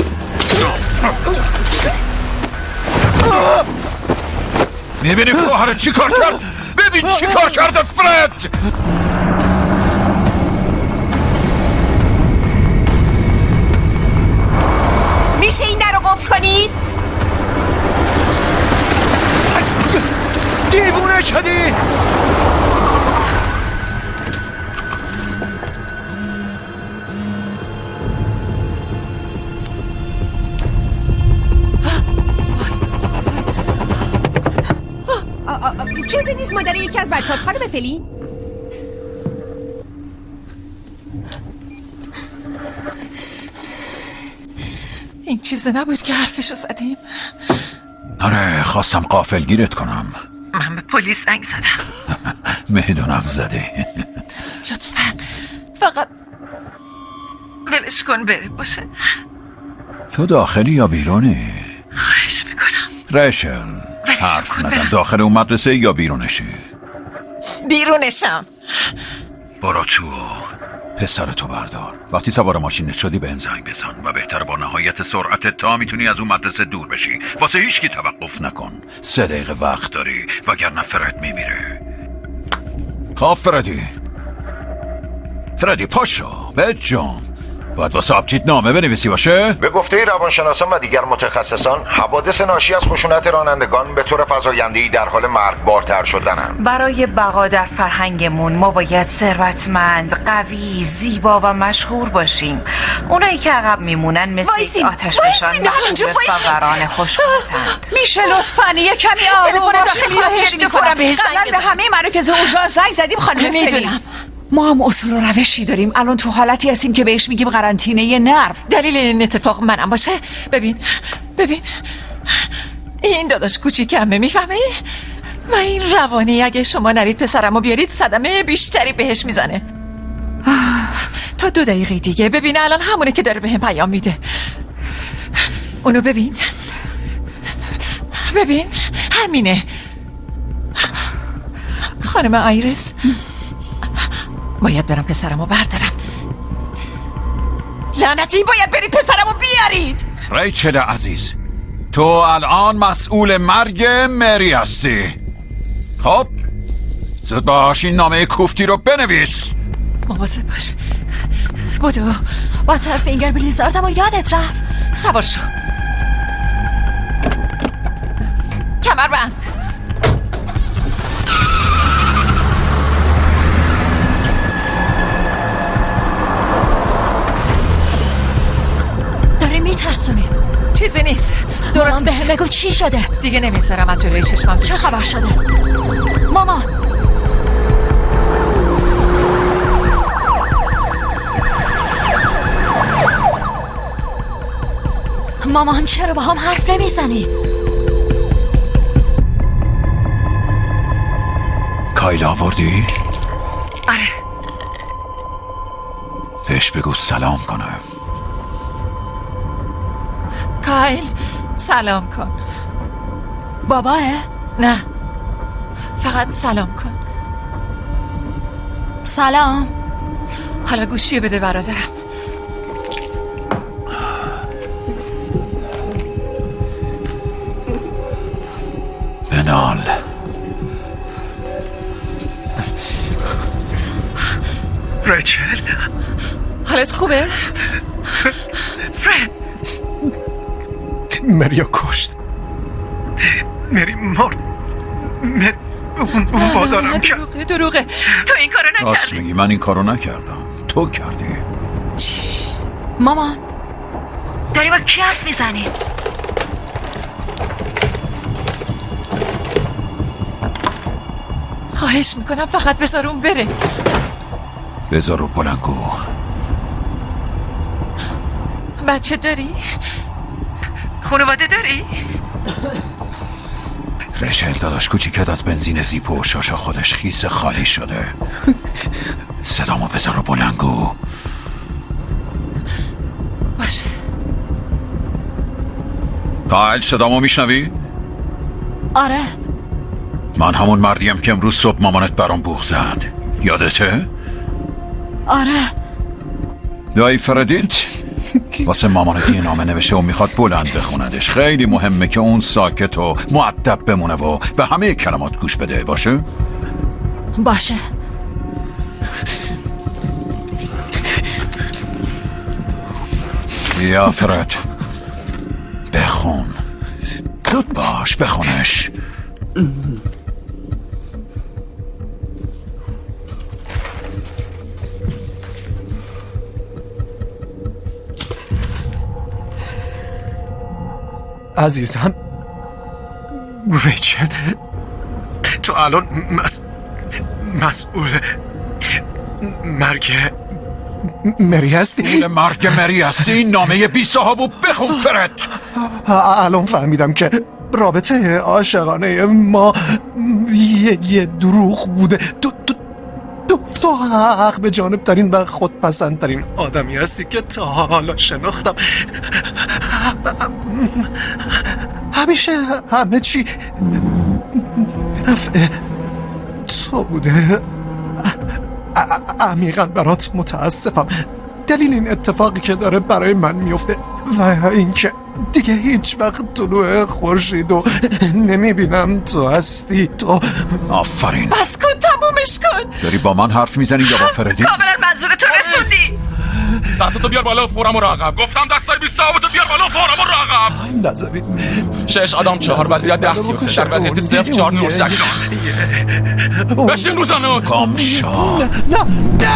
میبینی خواهرت چی کار کرد؟ ببین چی کار کرده فرد. میشه این در رو قفل کنید؟ دیوونه شدی؟ چیزی نیست مادر یکی از بچه هاست. خانم فلی این چیزی نبود که حرفشو زدیم. آره خواستم غافلگیرت کنم. من به پلیس زنگ زدم. میدونم زدی. لطفاً فقط ولش کن بره باشه. تو داخلی یا بیرونی؟ خواهش میکنم ریچل حرف نزن. داخل اون مدرسه یا بیرونشی؟ بیرونشم. برو تو پسرتو بردار. وقتی سوار ماشینت شدی به این زنگ بزن و بهتر با نهایت سرعت تا میتونی از اون مدرسه دور بشی. واسه هیچکی توقف نکن. سه دقیقه وقت داری وگرنه فرد میمیره. خب فردی فردی پاشو به جام. باید واسه آبجیت نامه بنویسی باشه؟ به گفته روانشناسان و دیگر متخصصان حوادث ناشی از خشونت رانندگان به طور فزاینده‌ای در حال مرگبارتر شدنند. برای بقا در فرهنگمون ما باید ثروتمند، قوی، زیبا و مشهور باشیم. اونایی که عقب میمونن مثل آتشفشان مخوفوران خشونتند. میشه لطفاً یه کمی آروم باشید؟ خواهش می‌کنم. به همه مراکز اوژا زنگ زدیم خانم فلی. ما هم اصول و روشی داریم. الان تو حالتی هستیم که بهش میگیم قرنطینه نرم. دلیل این اتفاق منم باشه. ببین ببین این داداش کوچیکمه، میفهمی؟ و این روانی اگه شما نرید پسرمو بیارید صدمه بیشتری بهش میزنه. تا دو دقیقه دیگه ببین الان همونه که داره بهم پیام میده. اونو ببین ببین همینه. خانم آیرس باید برم پسرمو بردارم. لعنتی باید برید پسرمو بیارید. ریچل عزیز تو الان مسئول مرگ مری هستی. خب زود باش این نامه کوفتی رو بنویس. مواظب باش. بودو واتر فینگر بلیزاردم و یادت رفت. سوار شو. کمر بند. میترسونی. چیزی نیست. درست به هم بگو چی شده؟ دیگه نمیذارم از جلوی چشمم. چه خبر شده؟ مامان مامان چرا با هم حرف نمیزنی؟ کایل آوردی؟ آره. بهش بگو سلام کنم. کایل سلام کن. باباه؟ نه، فقط سلام کن. سلام. حالا گوشی بده برادرم. بنال. ریچل حالت خوبه؟ فرد مریا کشت. مری مرد. مر... اون, اون بادارم کرد. دروغه دروغه تو این کارو نکردی. راست میگی، من این کارو نکردم، تو کردی. چی؟ مامان داری با کی حرف میزنی؟ خواهش میکنم فقط بذار اون بره. بذارو بلنگو. بچه داری؟ خانواده داری؟ ریچل داداش کوچیکت از بنزین زیپ و شاشا خودش خیس خالی شده. صدامو بذارو بلنگو. باشه. کایل صدامو میشنوی؟ آره. من همون مردیم که امروز صبح مامانت برام بوق زد. یادته؟ آره. دایی فردیت واسه مامانت یه نامه نوشته و میخواد بلند بخوندش. خیلی مهمه که اون ساکت و مؤدب بمونه و به همه کلمات گوش بده. باشه؟ باشه. یا فرد بخون. زود باش بخونش. عزیزم ریچل، تو الان مس... مسئول مرگ مری هستی؟ مسئول مرگ مری هستی؟ این نامه بی صاحبو بخون فرد. الان فهمیدم که رابطه عاشقانه ما یه, یه دروغ بوده. تو تو تو تو حق به جانب ترین و خودپسندترین آدمی هستی که تا حالا شناختم. همیشه همه چی نفع تو بوده. عمیقا برات متاسفم. دلیل این اتفاقی که داره برای من میفته و اینکه دیگه هیچ وقت طلوع خورشید رو نمیبینم تو هستی. تو آفرین. بس کن، تمومش کن. داری با من حرف میزنی یا با فردی؟ کاملا منظور تو رسوندی. دستتو بیار بالا و فورمو رو عقب. گفتم دستای بی صاحبتو بیار بالا و فورمو رو عقب. نذارید. شش آدم چهار وضعیت دست سی و سه در وضعیت صفر چهار نور سکشن. بشین روزانوت. کام شا. نه نه نه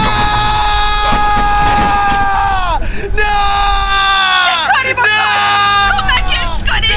کاری با کمکش کنی.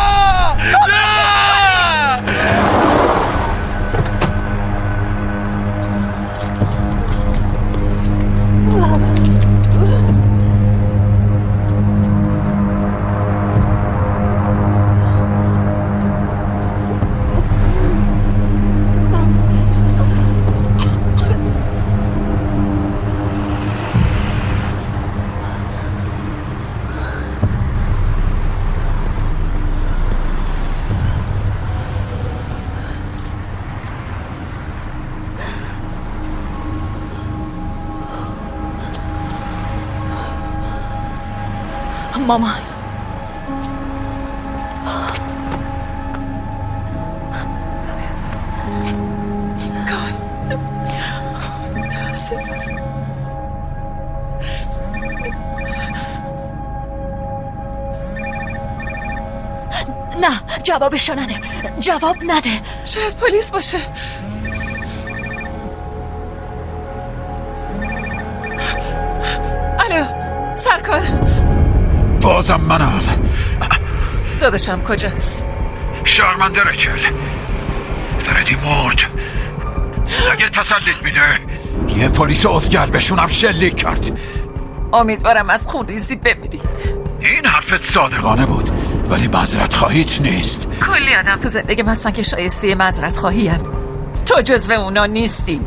مامان نه، جوابشو نده. جواب نده. شاید پلیس باشه. الو سرکار. بازم منم. داداشم کجاست؟ شرمنده ریچل. فردی مرد. اگه تسلیت میده یه پلیس ازگل بشونم شلیک کرد. امیدوارم از خونریزی بمیری. این حرفت صادقانه بود، ولی معذرت خواهیت نیست. کلی آدم تو زندگی هستن که شایسته معذرت خواهی. تو جزو اونا نیستی.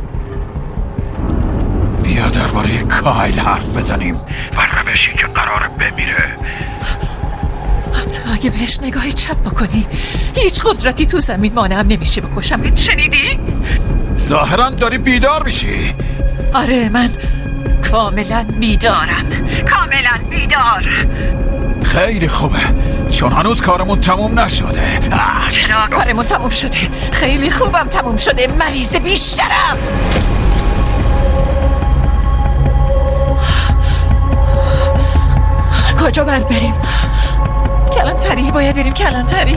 بیا درباره کایل حرف بزنیم و روشی که قراره بمیره. حتی اگه بهش نگاهی چپ بکنی هیچ قدرتی تو زمین مانعم نمیشه بکشم. شنیدی؟ ظاهرا داری بیدار میشی. آره من کاملا بیدارم، کاملا بیدار. خیلی خوبه، چون هنوز کارمون تموم نشده. چرا کارمون تموم شده؟ خیلی خوبم تموم شده، مریض بیشترم. کجا باید بریم؟ کلانتری باید بریم، کلانتری.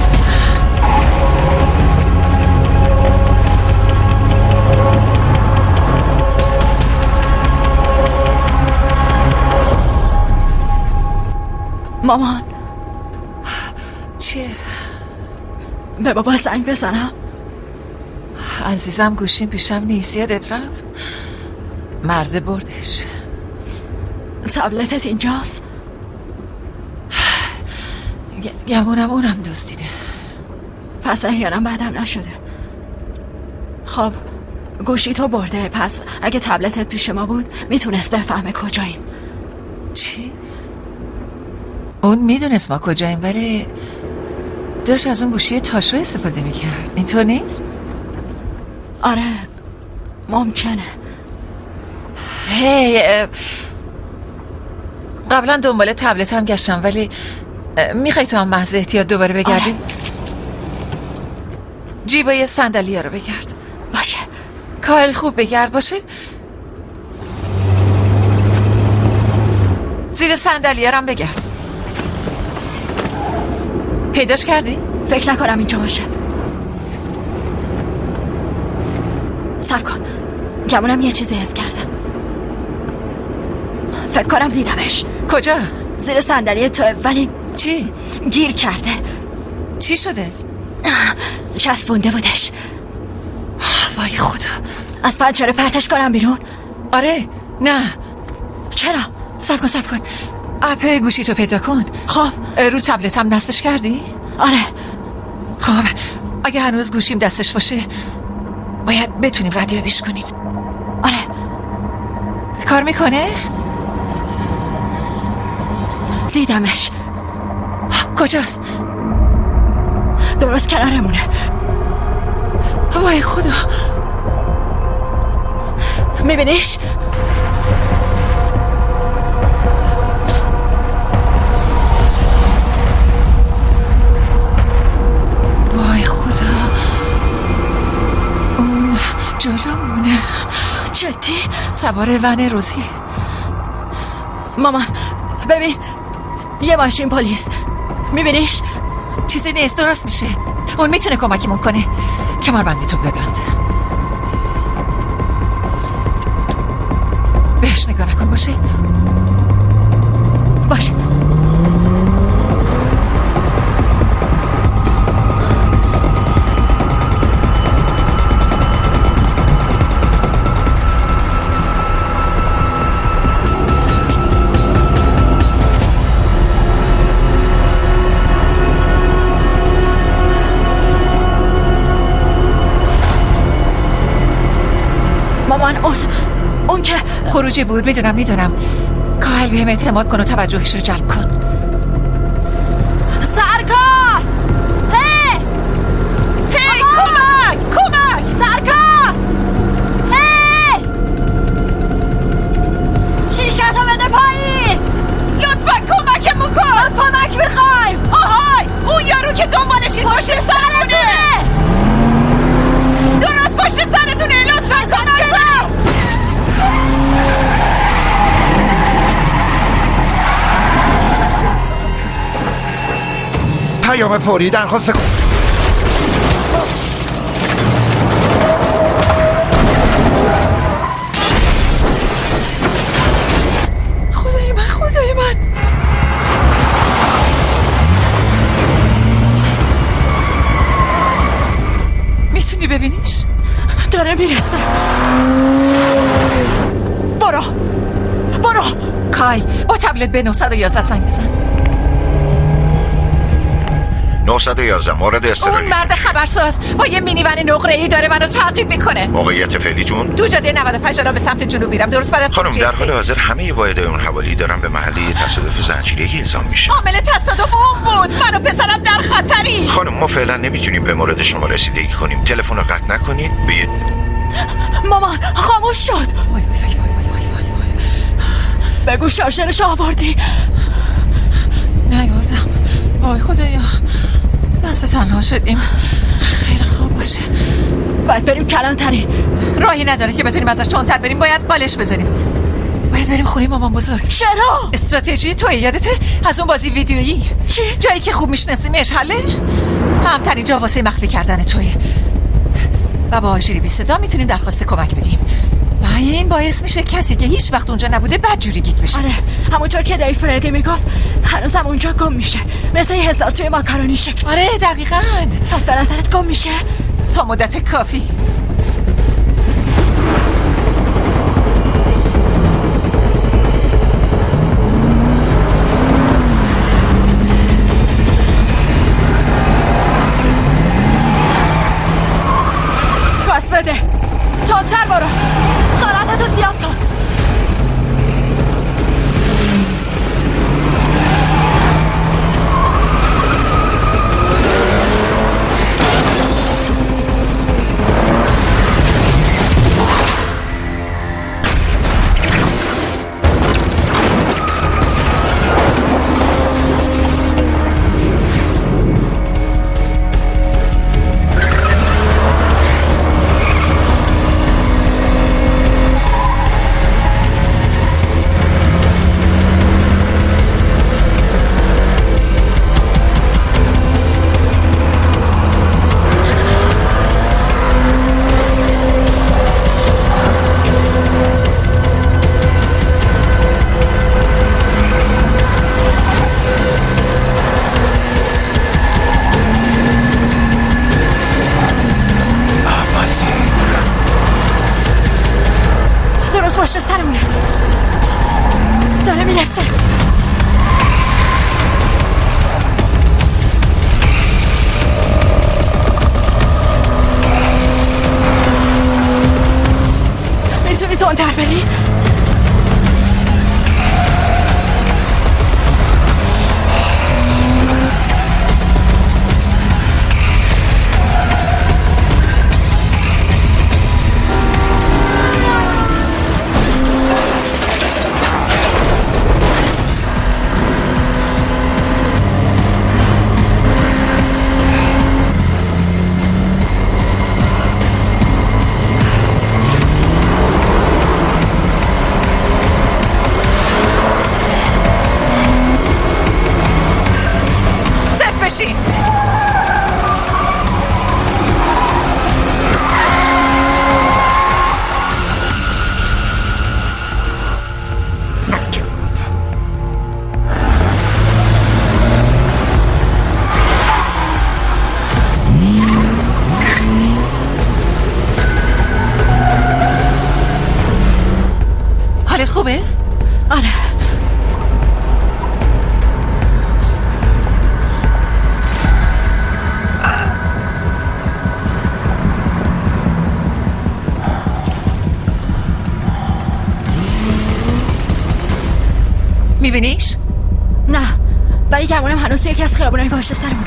مامان چیه؟ به بابا زنگ بزنم؟ عزیزم گوشیم پیشم نیست، یادت رفت؟ مرده بردش. تبلتت اینجاست؟ گمونم اونم دزدیده. پس احیانم بعدم نشده. خب گوشی تو برده، پس اگه تبلتت پیش ما بود میتونست بفهمه کجاییم. چی؟ اون میدونست ما کجاییم ولی داشت از اون گوشی تاشو استفاده میکرد، اینطور نیست؟ آره ممکنه. هی قبلا دنبال تبلتم گشتم ولی میخوای تو هم محض احتیاط دوباره بگردیم؟ آره. جیبای صندلی‌ها رو بگرد. باشه. کایل خوب بگرد باشه. زیر صندلی‌ها رو هم بگرد. پیداش کردی؟ فکر نکنم اینجا باشه. صبر کن، گمونم یه چیزی حس کردم. فکر کنم دیدمش. کجا؟ زیر صندلی تو، ولی چی؟ گیر کرده. چی شده؟ چسبونده بودش. وای خدا. از پنجره پرتش کنم بیرون؟ آره. نه. چرا؟ صبر کن صبر کن. اپ گوشی تو پیدا کن. خب رو تبلتم نصبش کردی؟ آره. خب اگه هنوز گوشیم دستش باشه باید بتونیم رادیو بیش کنیم. آره. کار میکنه؟ دیدمش. کجاست؟ درست کنارمونه. وای خدا. میبینیش؟ وای خدا. اون جلومونه. جدی؟ سوار ون روزی. مامان ببین، یه ماشین پلیس. میبینیش؟ چیزی نیست، درست میشه. اون میتونه کمکمون کنه. کمربند تو ببند. بهش نگاه نکن. باشه باشه. مامان اون اون که خروجی بود. میدونم میدونم. کایل بهم اعتماد کن و توجهش رو جلب کن. سرکار! هی! هی کمک! کمک! سرکار! هی! شیشتو بده پایین! لطفا کمکمون کن! کمک میخوایم! آهای! اون یارو که دنبالشی پشت سرتونه! درست پشت سرتونه! لطفا کمک کن! پیام فوری درخواست کن. خدای من خدای من. میتونی ببینیش؟ داره میرسه. برو برو. کای با قبلت به نه یک یک زنگ بزن. نه یک یک مورد اضطراری. اون مرد خبرساز با یه مینیون نقره‌ای داره منو تعقیب میکنه. موقعیت فعلیتون؟ تو جاده نود و پنج دارم به سمت جنوب میرم. درست بعد از خانم در حال حاضر همه واحدهای اون حوالی دارن به محله تصادف زنجیره‌ای اعزام میشه. عامل تصادف اون بود. من و پسرم در خطری. خانم ما فعلا نمیتونیم به مورد شما رسیدگی کنیم. تلفن رو قطع نکنید. بیاید. مامان خاموش شد. وای وای وای وای وای. بگو شارژرش آوردی. نیاوردم. وای خدایا دست تنها شدیم. خیلی خوب باشه. باید بریم کلانتری. راهی نداره که بتونیم ازش تندتر بریم. باید بالش بزنیم. باید بریم خونه مامان بزرگ. چرا؟ استراتژی توی یادته از اون بازی ویدیویی؟ چی؟ جایی که خوب میشناسیمش حله؟ همترین جا واسه مخفی کردن توی و با آژیر بی صدا میتونیم درخواست کمک بدیم و این باعث میشه کسی که هیچ وقت اونجا نبوده بدجوری گیج بشه. آره همونطور که دی فردی میگفت هنوزم اونجا گم میشه مثل هزار توی ماکارونی شکل. آره دقیقاً. پس به نظرت گم میشه؟ تا مدت کافی. پس بده تندتر برو. سرعتتو زیاد کن. پشت سرمونه داره میرسه. میتونی تندتر بری؟ خوبه؟ آره. میبینیش؟ نه ولی گمونم هنوز یکی از خیابونای پشت سرمونه.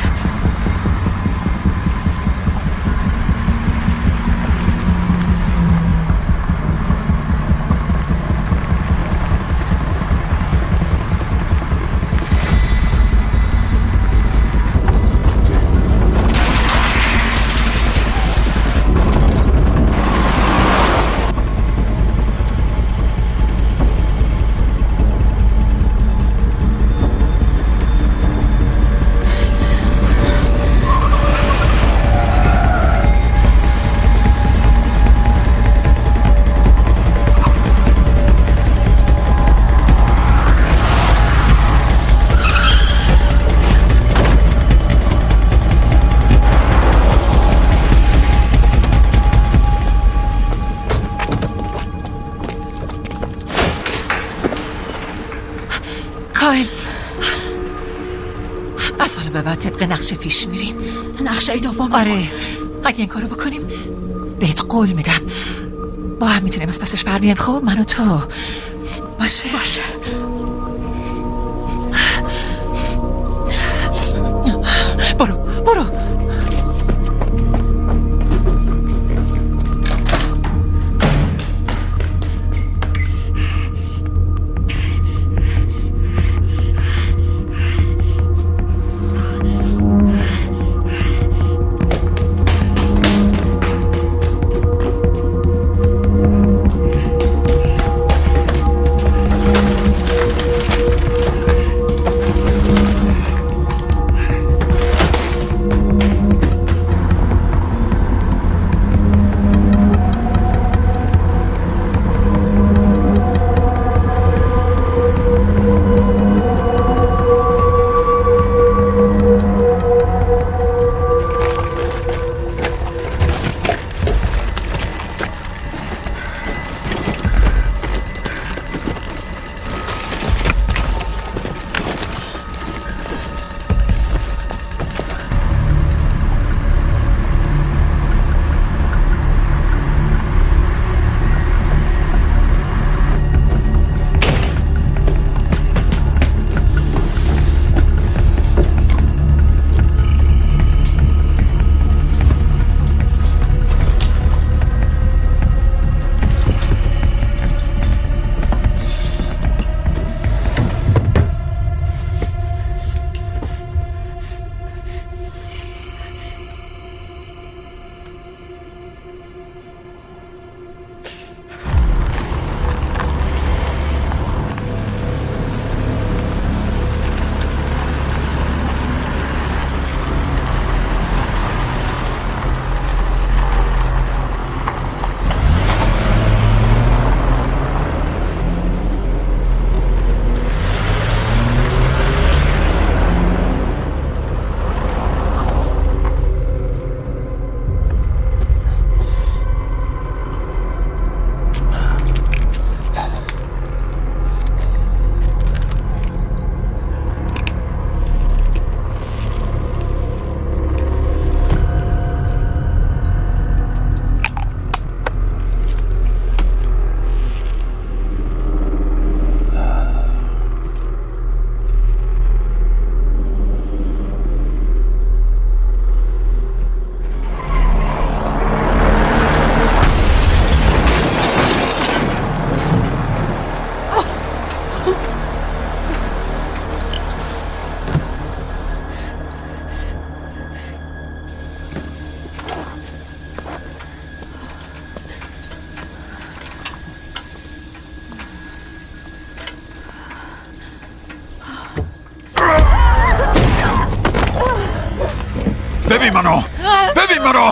از حالا به بعد طبق نقشه پیش میریم. نقشه دوم؟ آره، اگه این کارو بکنیم بهت قول میدم با هم میتونیم از پسش بر بیایم. خب من و تو. باشه باشه. برو برو. ببین منو ببین منو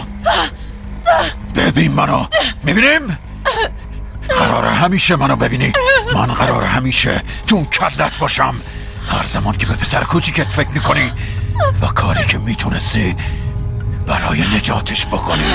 ببین منو میبینیم؟ قراره همیشه منو ببینی. من قراره همیشه تو اون کلت باشم هر زمان که به پسر کوچیکت فکر میکنی و کاری که میتونستی برای نجاتش بکنی.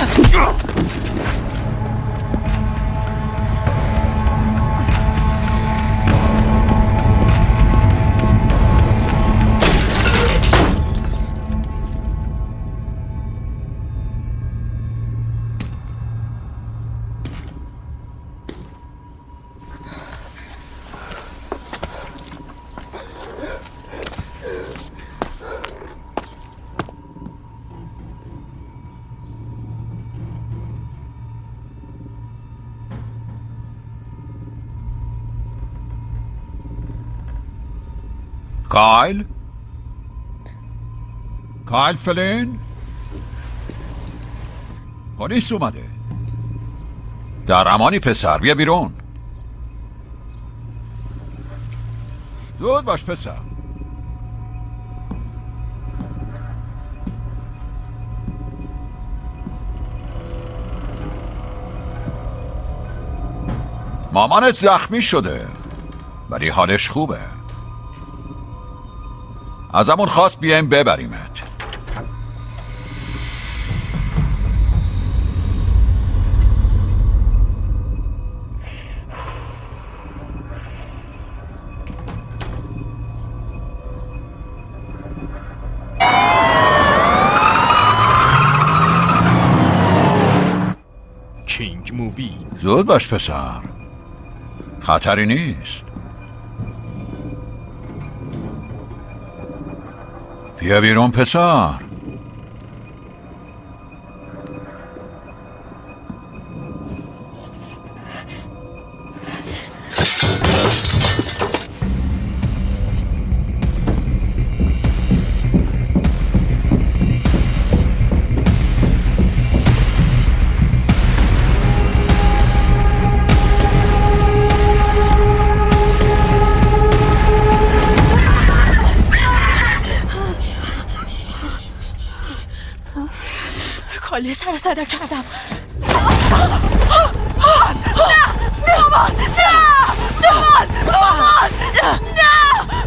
کایل؟ کایل فلین؟ پلیس اومده. در امانی پسر، بیا بیرون. زود باش پسر. مامانت زخمی شده ولی حالش خوبه. ازمون خواست بیایم ببریمت. زود باش پسر، خطری نیست. بیا بیرون پسر. کلی سر صدا کردم. نه مامان، نه مامان، مامان، نه.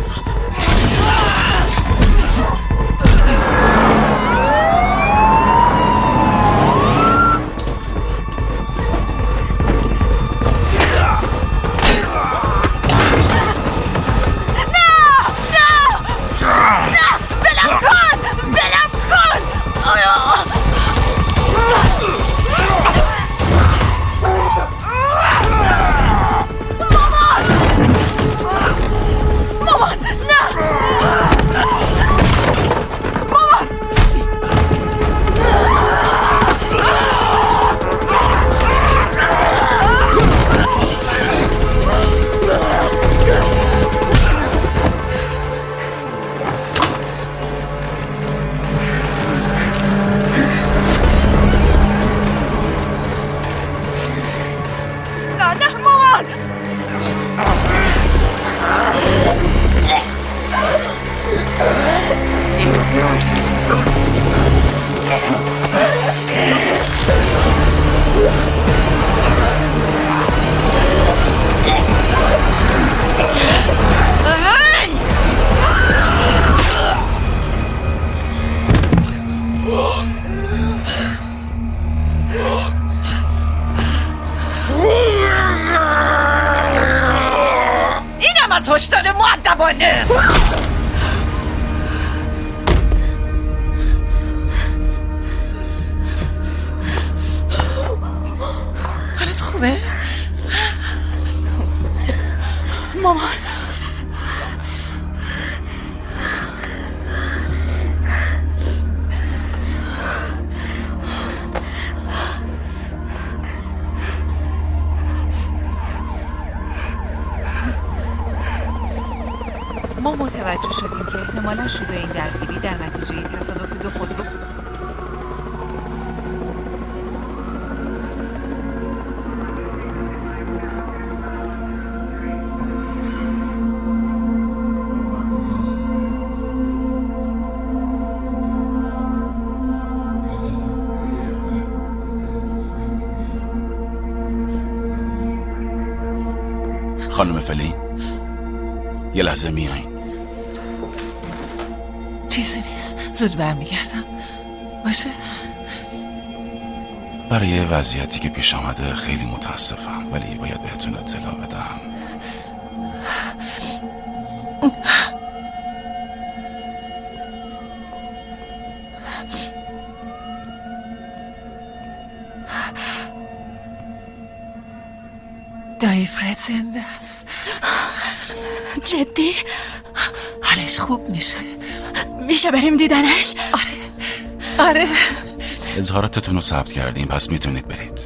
اینم از هشدار مؤدبانه. حالت خوبه؟ مامان ما متوجه شدیم که احتمالا شروع این درگیری در نتیجه تصادف دو خودرو خانم فلین یه لحظه میایین. چیزی نیست، زود برمیگردم. باشه؟ برای وضعیتی که پیش آمده خیلی متاسفم، ولی باید بهتون اطلاع بدم. دایی فرد زنده است. جدی؟ حالش خوب میشه. میشه بریم دیدنش؟ آره آره. اظهاراتتون رو ثبت کردیم، پس میتونید برید.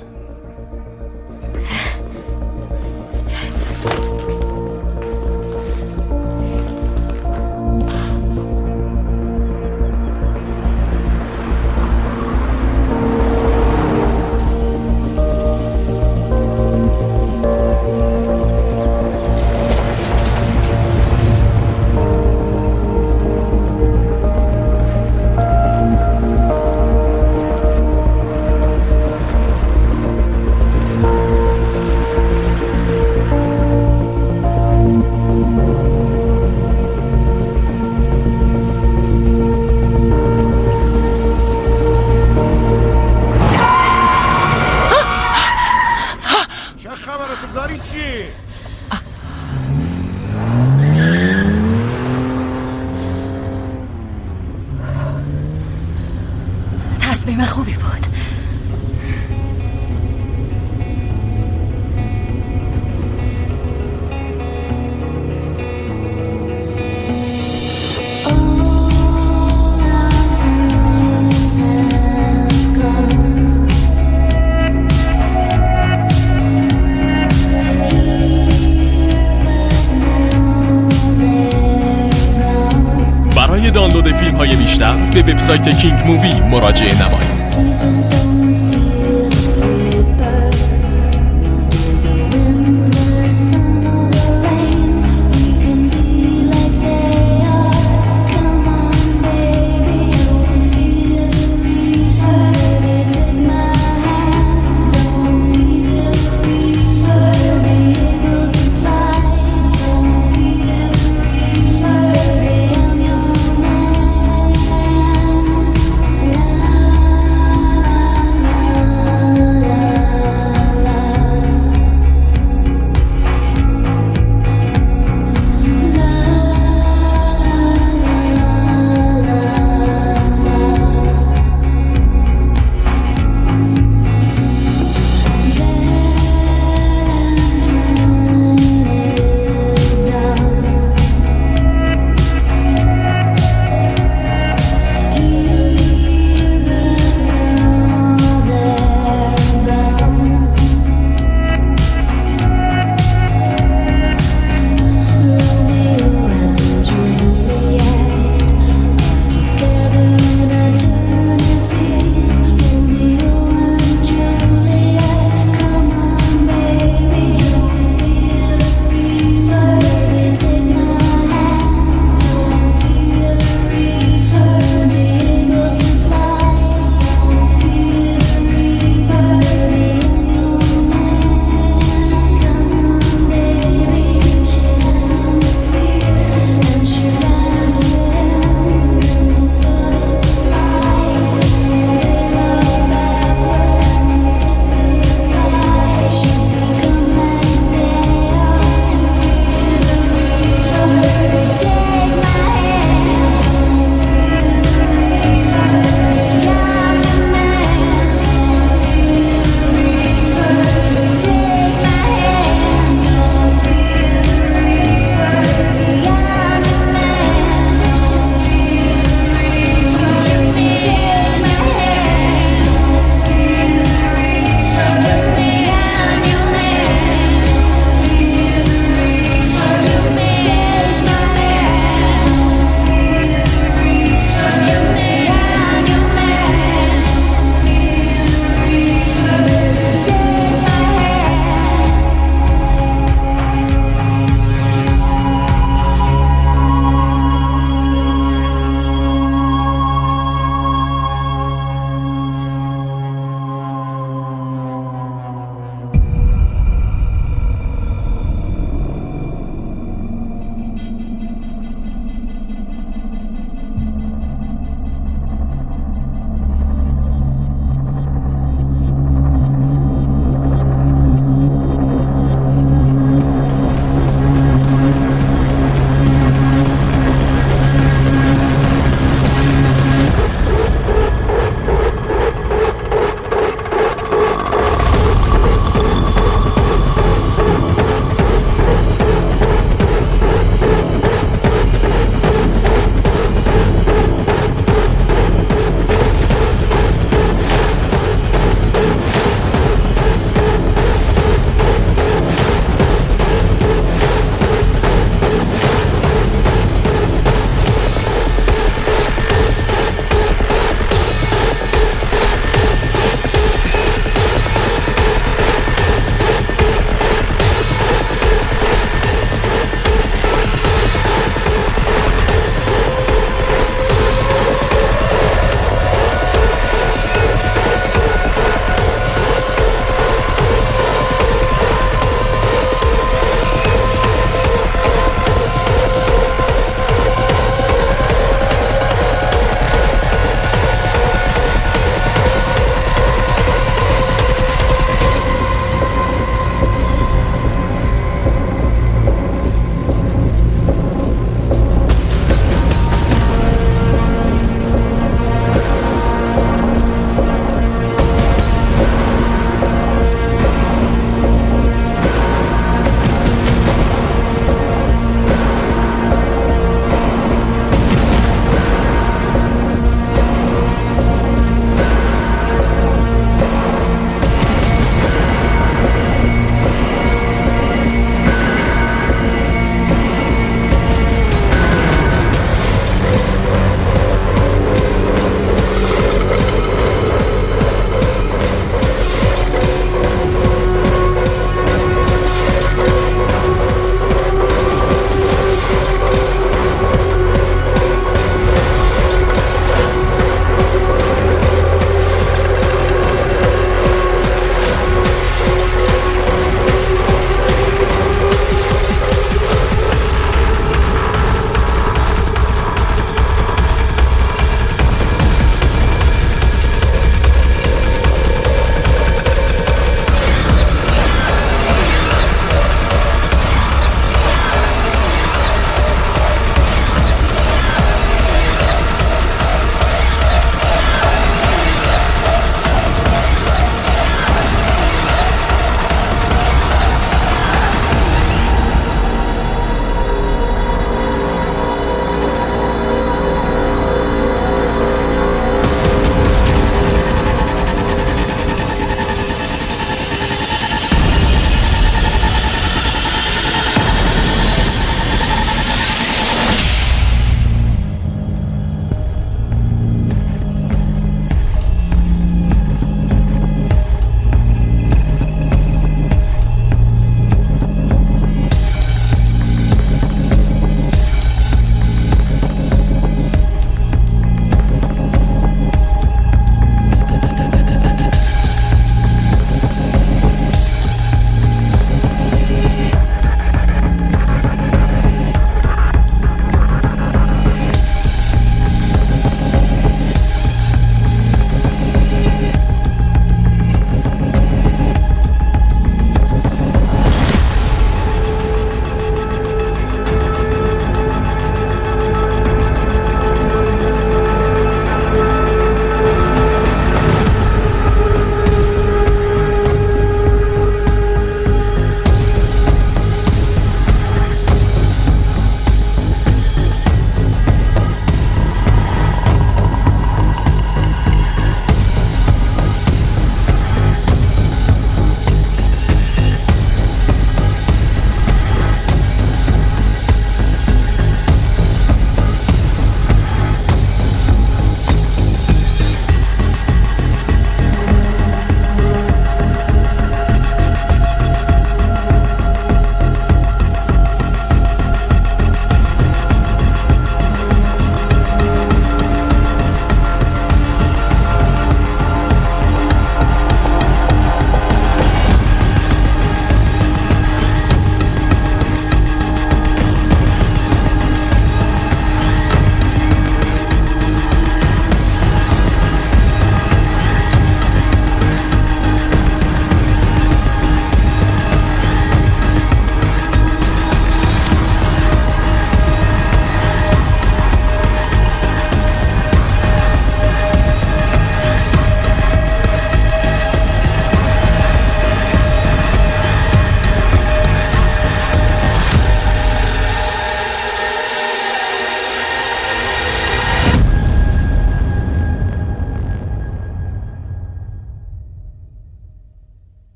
تصمیم خوبی بود. بیشتر به وبسایت کینگ مووی مراجعه نمایید.